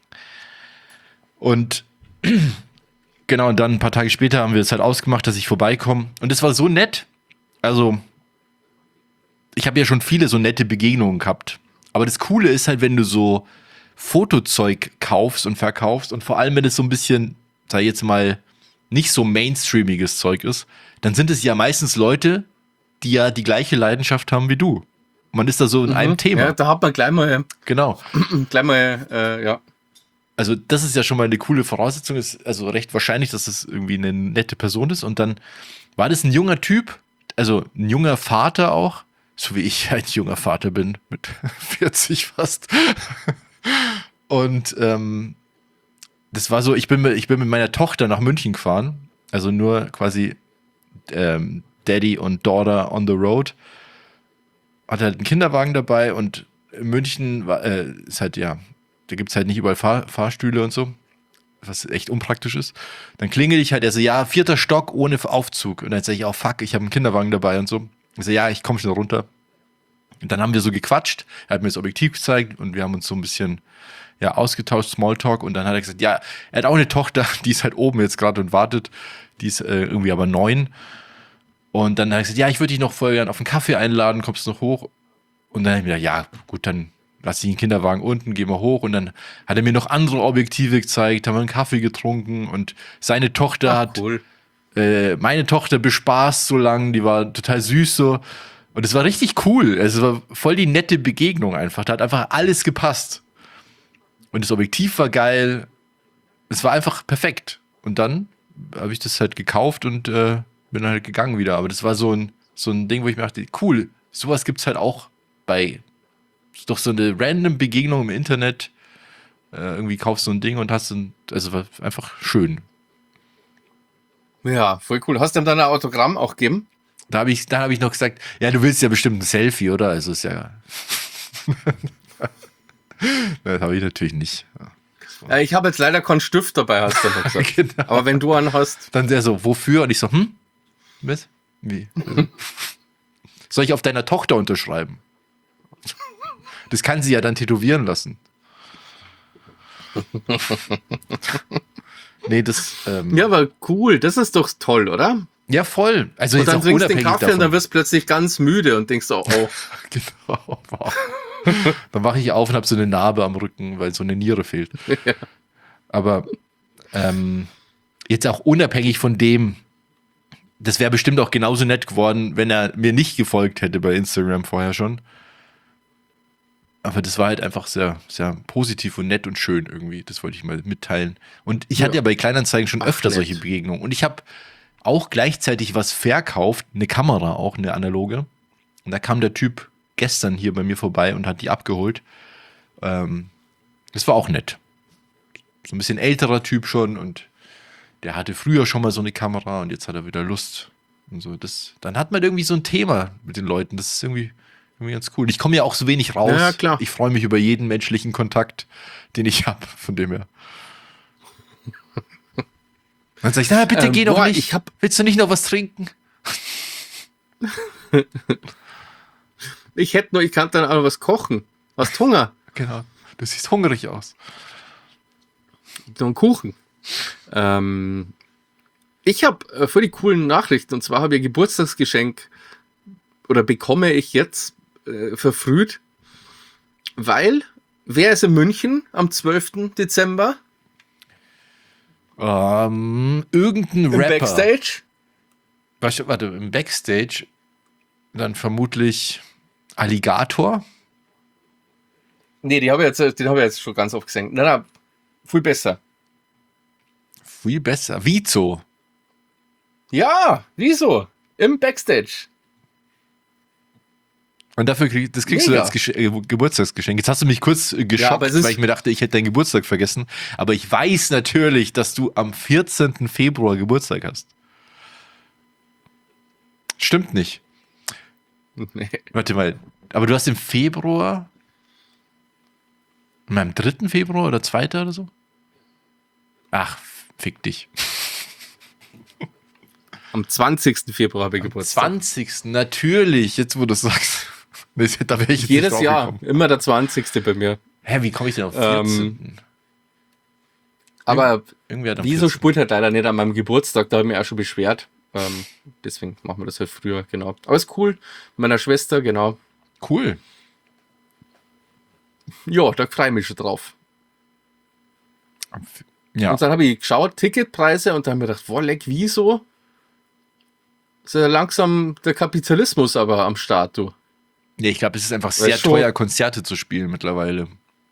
Und genau, und dann ein paar Tage später haben wir es halt ausgemacht, dass ich vorbeikomme. Und es war so nett. Also, ich habe ja schon viele so nette Begegnungen gehabt. Aber das Coole ist halt, wenn du so Fotozeug kaufst und verkaufst und vor allem, wenn es so ein bisschen, sag ich jetzt mal, nicht so mainstreamiges Zeug ist, dann sind es ja meistens Leute, die ja die gleiche Leidenschaft haben wie du. Man ist da so in einem Thema. Ja, da hat man gleich mal. Genau. Ja. Also das ist ja schon mal eine coole Voraussetzung, ist also recht wahrscheinlich, dass es irgendwie eine nette Person ist. Und dann war das ein junger Typ, also ein junger Vater auch, so wie ich ein junger Vater bin, mit 40 fast. Und das war so, ich bin mit meiner Tochter nach München gefahren, also nur quasi Daddy und Daughter on the road. Hatte halt einen Kinderwagen dabei und in München ist halt, ja, da gibt es halt nicht überall Fahrstühle und so, was echt unpraktisch ist. Dann klingel ich halt, er so, ja, 4. Stock ohne Aufzug. Und dann sage ich, oh fuck, ich habe einen Kinderwagen dabei und so. Ich so, ja, ich komme schon runter. Und dann haben wir so gequatscht, er hat mir das Objektiv gezeigt und wir haben uns so ein bisschen ausgetauscht, Smalltalk, und dann hat er gesagt, ja, er hat auch eine Tochter, die ist halt oben jetzt gerade und wartet, die ist irgendwie aber 9. Und dann hat er gesagt, ja, ich würde dich noch voll gerne auf einen Kaffee einladen, kommst du noch hoch? Und dann habe ich mir gedacht, ja, gut, dann lass ich den Kinderwagen unten, gehen wir hoch. Und dann hat er mir noch andere Objektive gezeigt, haben wir einen Kaffee getrunken und seine Tochter hat meine Tochter bespaßt so lang, die war total süß so. Und es war richtig cool. Es war voll die nette Begegnung einfach. Da hat einfach alles gepasst. Und das Objektiv war geil. Es war einfach perfekt. Und dann habe ich das halt gekauft und bin dann halt gegangen wieder. Aber das war so ein Ding, wo ich mir dachte, cool, sowas gibt's halt auch ist doch so eine random Begegnung im Internet. Irgendwie kaufst du ein Ding und also war einfach schön. Ja, voll cool. Hast du ihm dann ein Autogramm auch gegeben? Da hab ich noch gesagt, ja, du willst ja bestimmt ein Selfie, oder? Also ist ja. Das habe ich natürlich nicht. Ja, ich habe jetzt leider keinen Stift dabei, hast du gesagt. Genau. Aber wenn du einen hast. Dann der so, wofür? Und ich so, was? Wie? Soll ich auf deiner Tochter unterschreiben? Das kann sie ja dann tätowieren lassen. Nee, das. Ja, aber cool, das ist doch toll, oder? Ja, voll. Also und jetzt dann trinkst du den Kaffee davon. Und dann wirst du plötzlich ganz müde und denkst so, oh. Genau. Wow. Dann wache ich auf und habe so eine Narbe am Rücken, weil so eine Niere fehlt. Ja. Aber jetzt auch unabhängig von dem, das wäre bestimmt auch genauso nett geworden, wenn er mir nicht gefolgt hätte bei Instagram vorher schon. Aber das war halt einfach sehr, sehr positiv und nett und schön irgendwie. Das wollte ich mal mitteilen. Und ich hatte ja bei Kleinanzeigen schon öfter solche Begegnungen. Und ich habe auch gleichzeitig was verkauft, eine Kamera auch, eine analoge. Und da kam der Typ gestern hier bei mir vorbei und hat die abgeholt. Das war auch nett. So ein bisschen älterer Typ schon und der hatte früher schon mal so eine Kamera und jetzt hat er wieder Lust. Und so. Dann hat man irgendwie so ein Thema mit den Leuten. Das ist irgendwie ganz cool. Ich komme ja auch so wenig raus. Ja, klar. Ich freue mich über jeden menschlichen Kontakt, den ich habe, von dem her. Dann sag ich, na bitte geh doch nicht. Willst du nicht noch was trinken? Ich kann dann auch was kochen. Hast Hunger? Genau. Du siehst hungrig aus. So ein Kuchen. Ich habe voll die coolen Nachrichten. Und zwar habe ich ein Geburtstagsgeschenk oder bekomme ich jetzt verfrüht, weil wer ist in München am 12. Dezember? Irgendein Rapper. Im Backstage? Warte, im Backstage dann vermutlich Alligator? Nee, den habe ich jetzt schon ganz oft gesehen. Na, viel besser. Viel besser. Wieso? Ja, wieso? Im Backstage. Und dafür kriegst du als Geburtstagsgeschenk. Jetzt hast du mich kurz geschockt, weil ich mir dachte, ich hätte deinen Geburtstag vergessen. Aber ich weiß natürlich, dass du am 14. Februar Geburtstag hast. Stimmt nicht. Nee. Warte mal. Aber du hast im Februar, am 3. Februar oder 2. oder so? Ach, fick dich. Am 20. Februar habe ich Geburtstag. Am 20. natürlich, jetzt wo du es sagst. Da wäre ich jetzt jedes Jahr, immer der 20. bei mir. Hä, wie komme ich denn auf 14? Aber wieso spielt halt leider nicht an meinem Geburtstag? Da habe ich mich auch schon beschwert. Deswegen machen wir das halt früher, genau. Aber ist cool. Mit meiner Schwester, genau. Cool. Ja, da freue ich mich schon drauf. Ja. Und dann habe ich geschaut, Ticketpreise, und dann habe ich gedacht, boah, leck, wieso? Ist ja langsam der Kapitalismus aber am Start, du. Ja, ich glaube, es ist einfach sehr teuer, Konzerte zu spielen mittlerweile.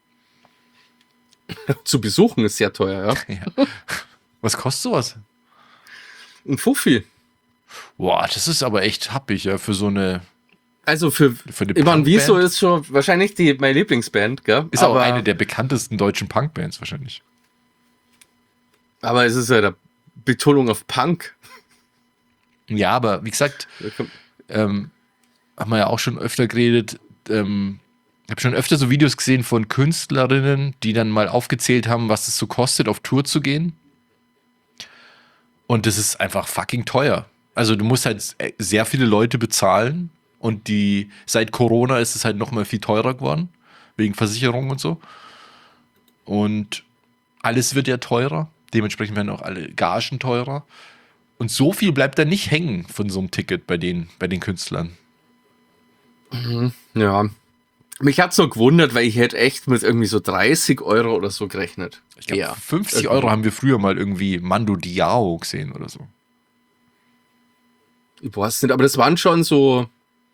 Zu besuchen ist sehr teuer, ja. Ja. Was kostet sowas? Ein Fuffi. Boah, das ist aber echt happig, ja, für so eine. Also für eine Ivan Wieso ist schon wahrscheinlich meine Lieblingsband, gell? Ist aber auch eine der bekanntesten deutschen Punkbands wahrscheinlich. Aber es ist ja der Betonung auf Punk. Ja, aber wie gesagt, haben wir ja auch schon öfter geredet. Ich habe schon öfter so Videos gesehen von Künstlerinnen, die dann mal aufgezählt haben, was es so kostet, auf Tour zu gehen. Und das ist einfach fucking teuer. Also du musst halt sehr viele Leute bezahlen Und seit Corona ist es halt nochmal viel teurer geworden, wegen Versicherung und so. Und alles wird ja teurer. Dementsprechend werden auch alle Gagen teurer. Und so viel bleibt da nicht hängen von so einem Ticket bei den Künstlern. Ja. Mich hat es so gewundert, weil ich hätte echt mit irgendwie so 30 Euro oder so gerechnet. Ich glaube, 50 Euro haben wir früher mal irgendwie Mando Diao gesehen oder so. Ich weiß nicht, aber das waren schon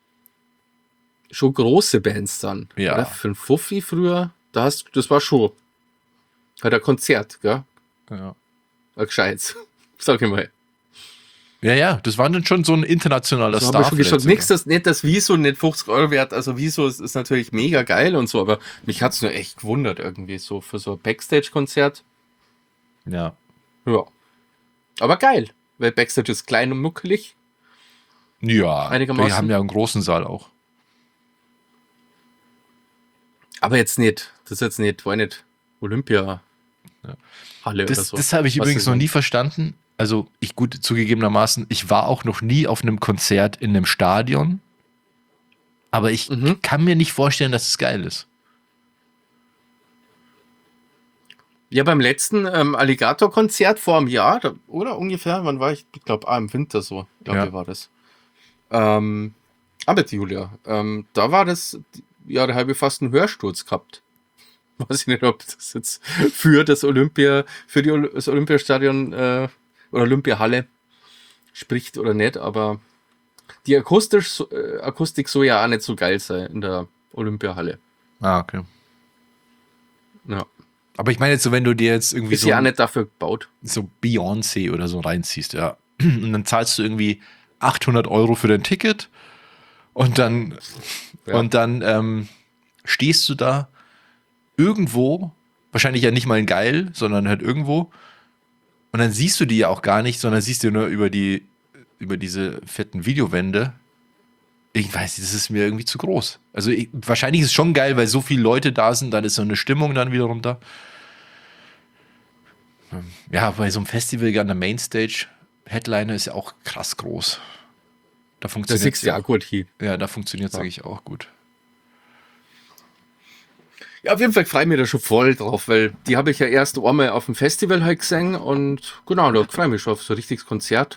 große Bands dann. Ja. Oder? Für ein Fuffi früher, das war schon halt ein Konzert, gell? Ja. Ein gescheites, sag ich mal. Ja, das war dann schon so ein internationaler So Star. Schon geschaut. Nicht das Wieso, nicht 50 Euro wert. Also Wieso ist natürlich mega geil und so, aber mich hat es nur echt gewundert irgendwie so für so ein Backstage-Konzert. Ja. Ja. Aber geil, weil Backstage ist klein und muckelig. Ja, einigermaßen. Die haben ja einen großen Saal auch. Aber jetzt nicht. Das ist jetzt nicht, war nicht Olympia Halle oder so. Das habe ich übrigens noch nie verstanden. Also zugegebenermaßen, ich war auch noch nie auf einem Konzert in einem Stadion. Aber ich kann mir nicht vorstellen, dass es geil ist. Ja, beim letzten Alligator-Konzert vor einem Jahr, oder ungefähr, wann war ich? Ich glaube, im Winter so, war das. Aber Julia, da war das, ja, da habe ich fast einen Hörsturz gehabt. Weiß ich nicht, ob das jetzt für das Olympiastadion oder Olympiahalle spricht oder nicht, aber die Akustik soll ja auch nicht so geil sein in der Olympiahalle. Ah, okay. Ja. Aber ich meine jetzt so, wenn du dir jetzt irgendwie ist ja auch nicht dafür gebaut. So Beyoncé oder so reinziehst, ja. Und dann zahlst du irgendwie 800 Euro für dein Ticket und dann stehst du da irgendwo, wahrscheinlich ja nicht mal in geil, sondern halt irgendwo, und dann siehst du die ja auch gar nicht, sondern siehst du nur über diese fetten Videowände. Ich weiß nicht, das ist mir irgendwie zu groß. Also wahrscheinlich ist es schon geil, weil so viele Leute da sind, dann ist so eine Stimmung dann wiederum da. Ja, bei so einem Festival an der Mainstage, Headliner ist ja auch krass groß. Da funktioniert es ja gut hier. Ja, da funktioniert es eigentlich auch gut. Ja, auf jeden Fall freue ich mich da schon voll drauf, weil die habe ich ja erst einmal auf dem Festival halt gesehen und genau, da freue ich mich schon auf so ein richtiges Konzert.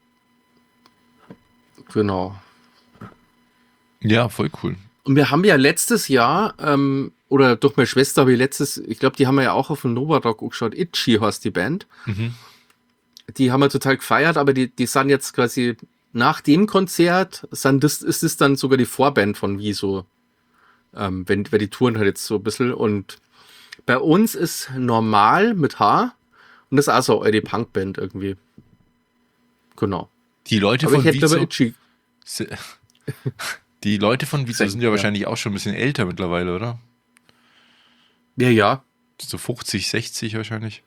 Genau. Ja, voll cool. Und wir haben ja letztes Jahr, oder durch meine Schwester habe ich ich glaube, die haben wir ja auch auf dem Novarock geschaut, Itchy heißt die Band. Die haben wir total gefeiert, aber die sind jetzt quasi nach dem Konzert, ist es dann sogar die Vorband von Wieso. Weil die touren halt jetzt so ein bisschen. Und bei uns ist Normal mit H und das ist auch so eine Punkband irgendwie. Genau. Die Leute aber von Wieso. Die Leute von Wieso sind ja wahrscheinlich auch schon ein bisschen älter mittlerweile, oder? Ja. So 50, 60 wahrscheinlich.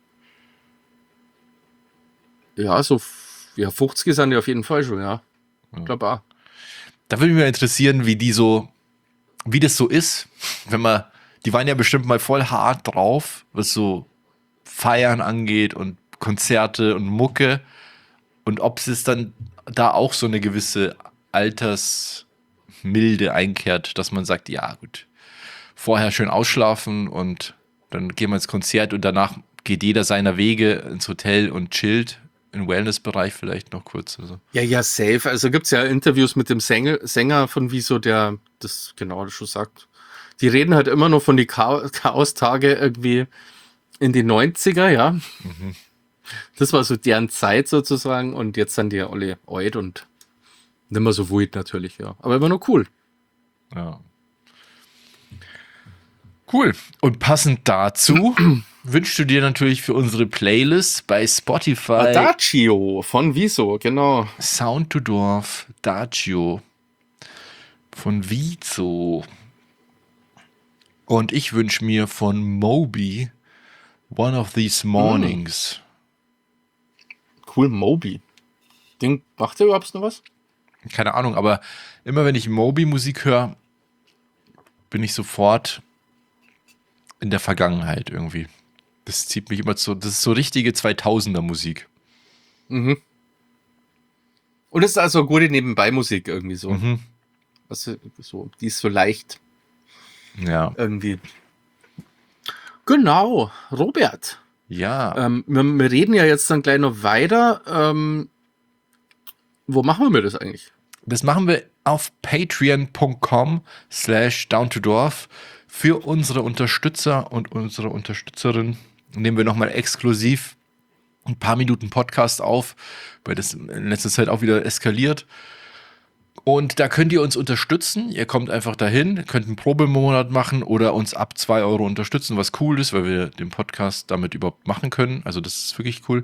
Ja, 50 sind die auf jeden Fall schon, ja. Ich glaube auch. Da würde mich mal interessieren, wie das so ist, die waren ja bestimmt mal voll hart drauf, was so Feiern angeht und Konzerte und Mucke, und ob es dann da auch so eine gewisse Altersmilde einkehrt, dass man sagt, ja gut, vorher schön ausschlafen und dann gehen wir ins Konzert und danach geht jeder seiner Wege ins Hotel und chillt. Im Wellness-Bereich vielleicht noch kurz. Also. Ja, safe. Also gibt es ja Interviews mit dem Sänger von Wieso, der das genau schon sagt. Die reden halt immer noch von die Chaos-Tage irgendwie in die 90er, ja. Das war so deren Zeit sozusagen und jetzt sind die ja alle alt und nicht mehr so wild natürlich, ja. Aber immer noch cool. Ja. Cool. Und passend dazu wünschst du dir natürlich für unsere Playlist bei Spotify Adagio von Wieso, genau. Sound to Dorf, Adagio von Wieso. Und ich wünsche mir von Moby One of These Mornings. Cool, Moby. Den macht der überhaupt noch was? Keine Ahnung, aber immer wenn ich Moby-Musik höre, bin ich sofort in der Vergangenheit irgendwie. Das zieht mich immer das ist so richtige 2000er Musik. Und das ist also gute Nebenbei-Musik irgendwie so. Also so, die ist so leicht. Ja. Irgendwie. Genau, Robert. Ja. Wir reden ja jetzt dann gleich noch weiter. Wo machen wir das eigentlich? Das machen wir auf patreon.com/downtodorf. Für unsere Unterstützer und unsere Unterstützerin nehmen wir nochmal exklusiv ein paar Minuten Podcast auf, weil das in letzter Zeit auch wieder eskaliert. Und da könnt ihr uns unterstützen. Ihr kommt einfach dahin, könnt einen Probemonat machen oder uns ab 2 Euro unterstützen, was cool ist, weil wir den Podcast damit überhaupt machen können. Also das ist wirklich cool.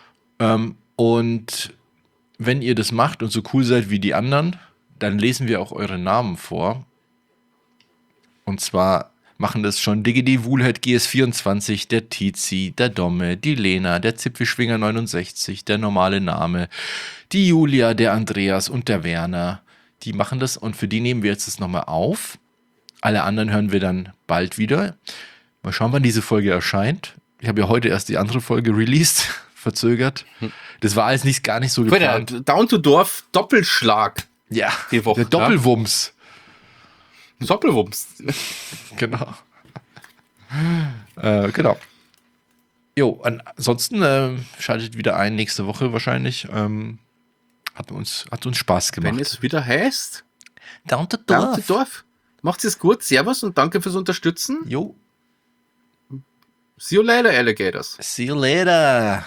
Und wenn ihr das macht und so cool seid wie die anderen, dann lesen wir auch eure Namen vor. Und zwar machen das schon Diggity Woolhead GS24, der Tizi, der Domme, die Lena, der Zipfelschwinger 69, der normale Name, die Julia, der Andreas und der Werner. Die machen das und für die nehmen wir jetzt das nochmal auf. Alle anderen hören wir dann bald wieder. Mal schauen, wann diese Folge erscheint. Ich habe ja heute erst die andere Folge released, verzögert. Das war alles gar nicht so geplant. Down to Dorf Doppelschlag. Ja, die Woche, der Doppelwumms. Doppelwumms. Genau. Genau. Jo, ansonsten schaltet wieder ein nächste Woche wahrscheinlich. Hat uns Spaß gemacht. Wenn es wieder heißt, Down to Dorf. Macht's es gut, servus und danke fürs Unterstützen. Jo. See you later, Alligators. See you later.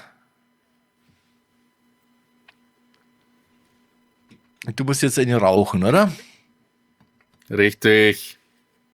Du musst jetzt eine rauchen, oder? Richtig.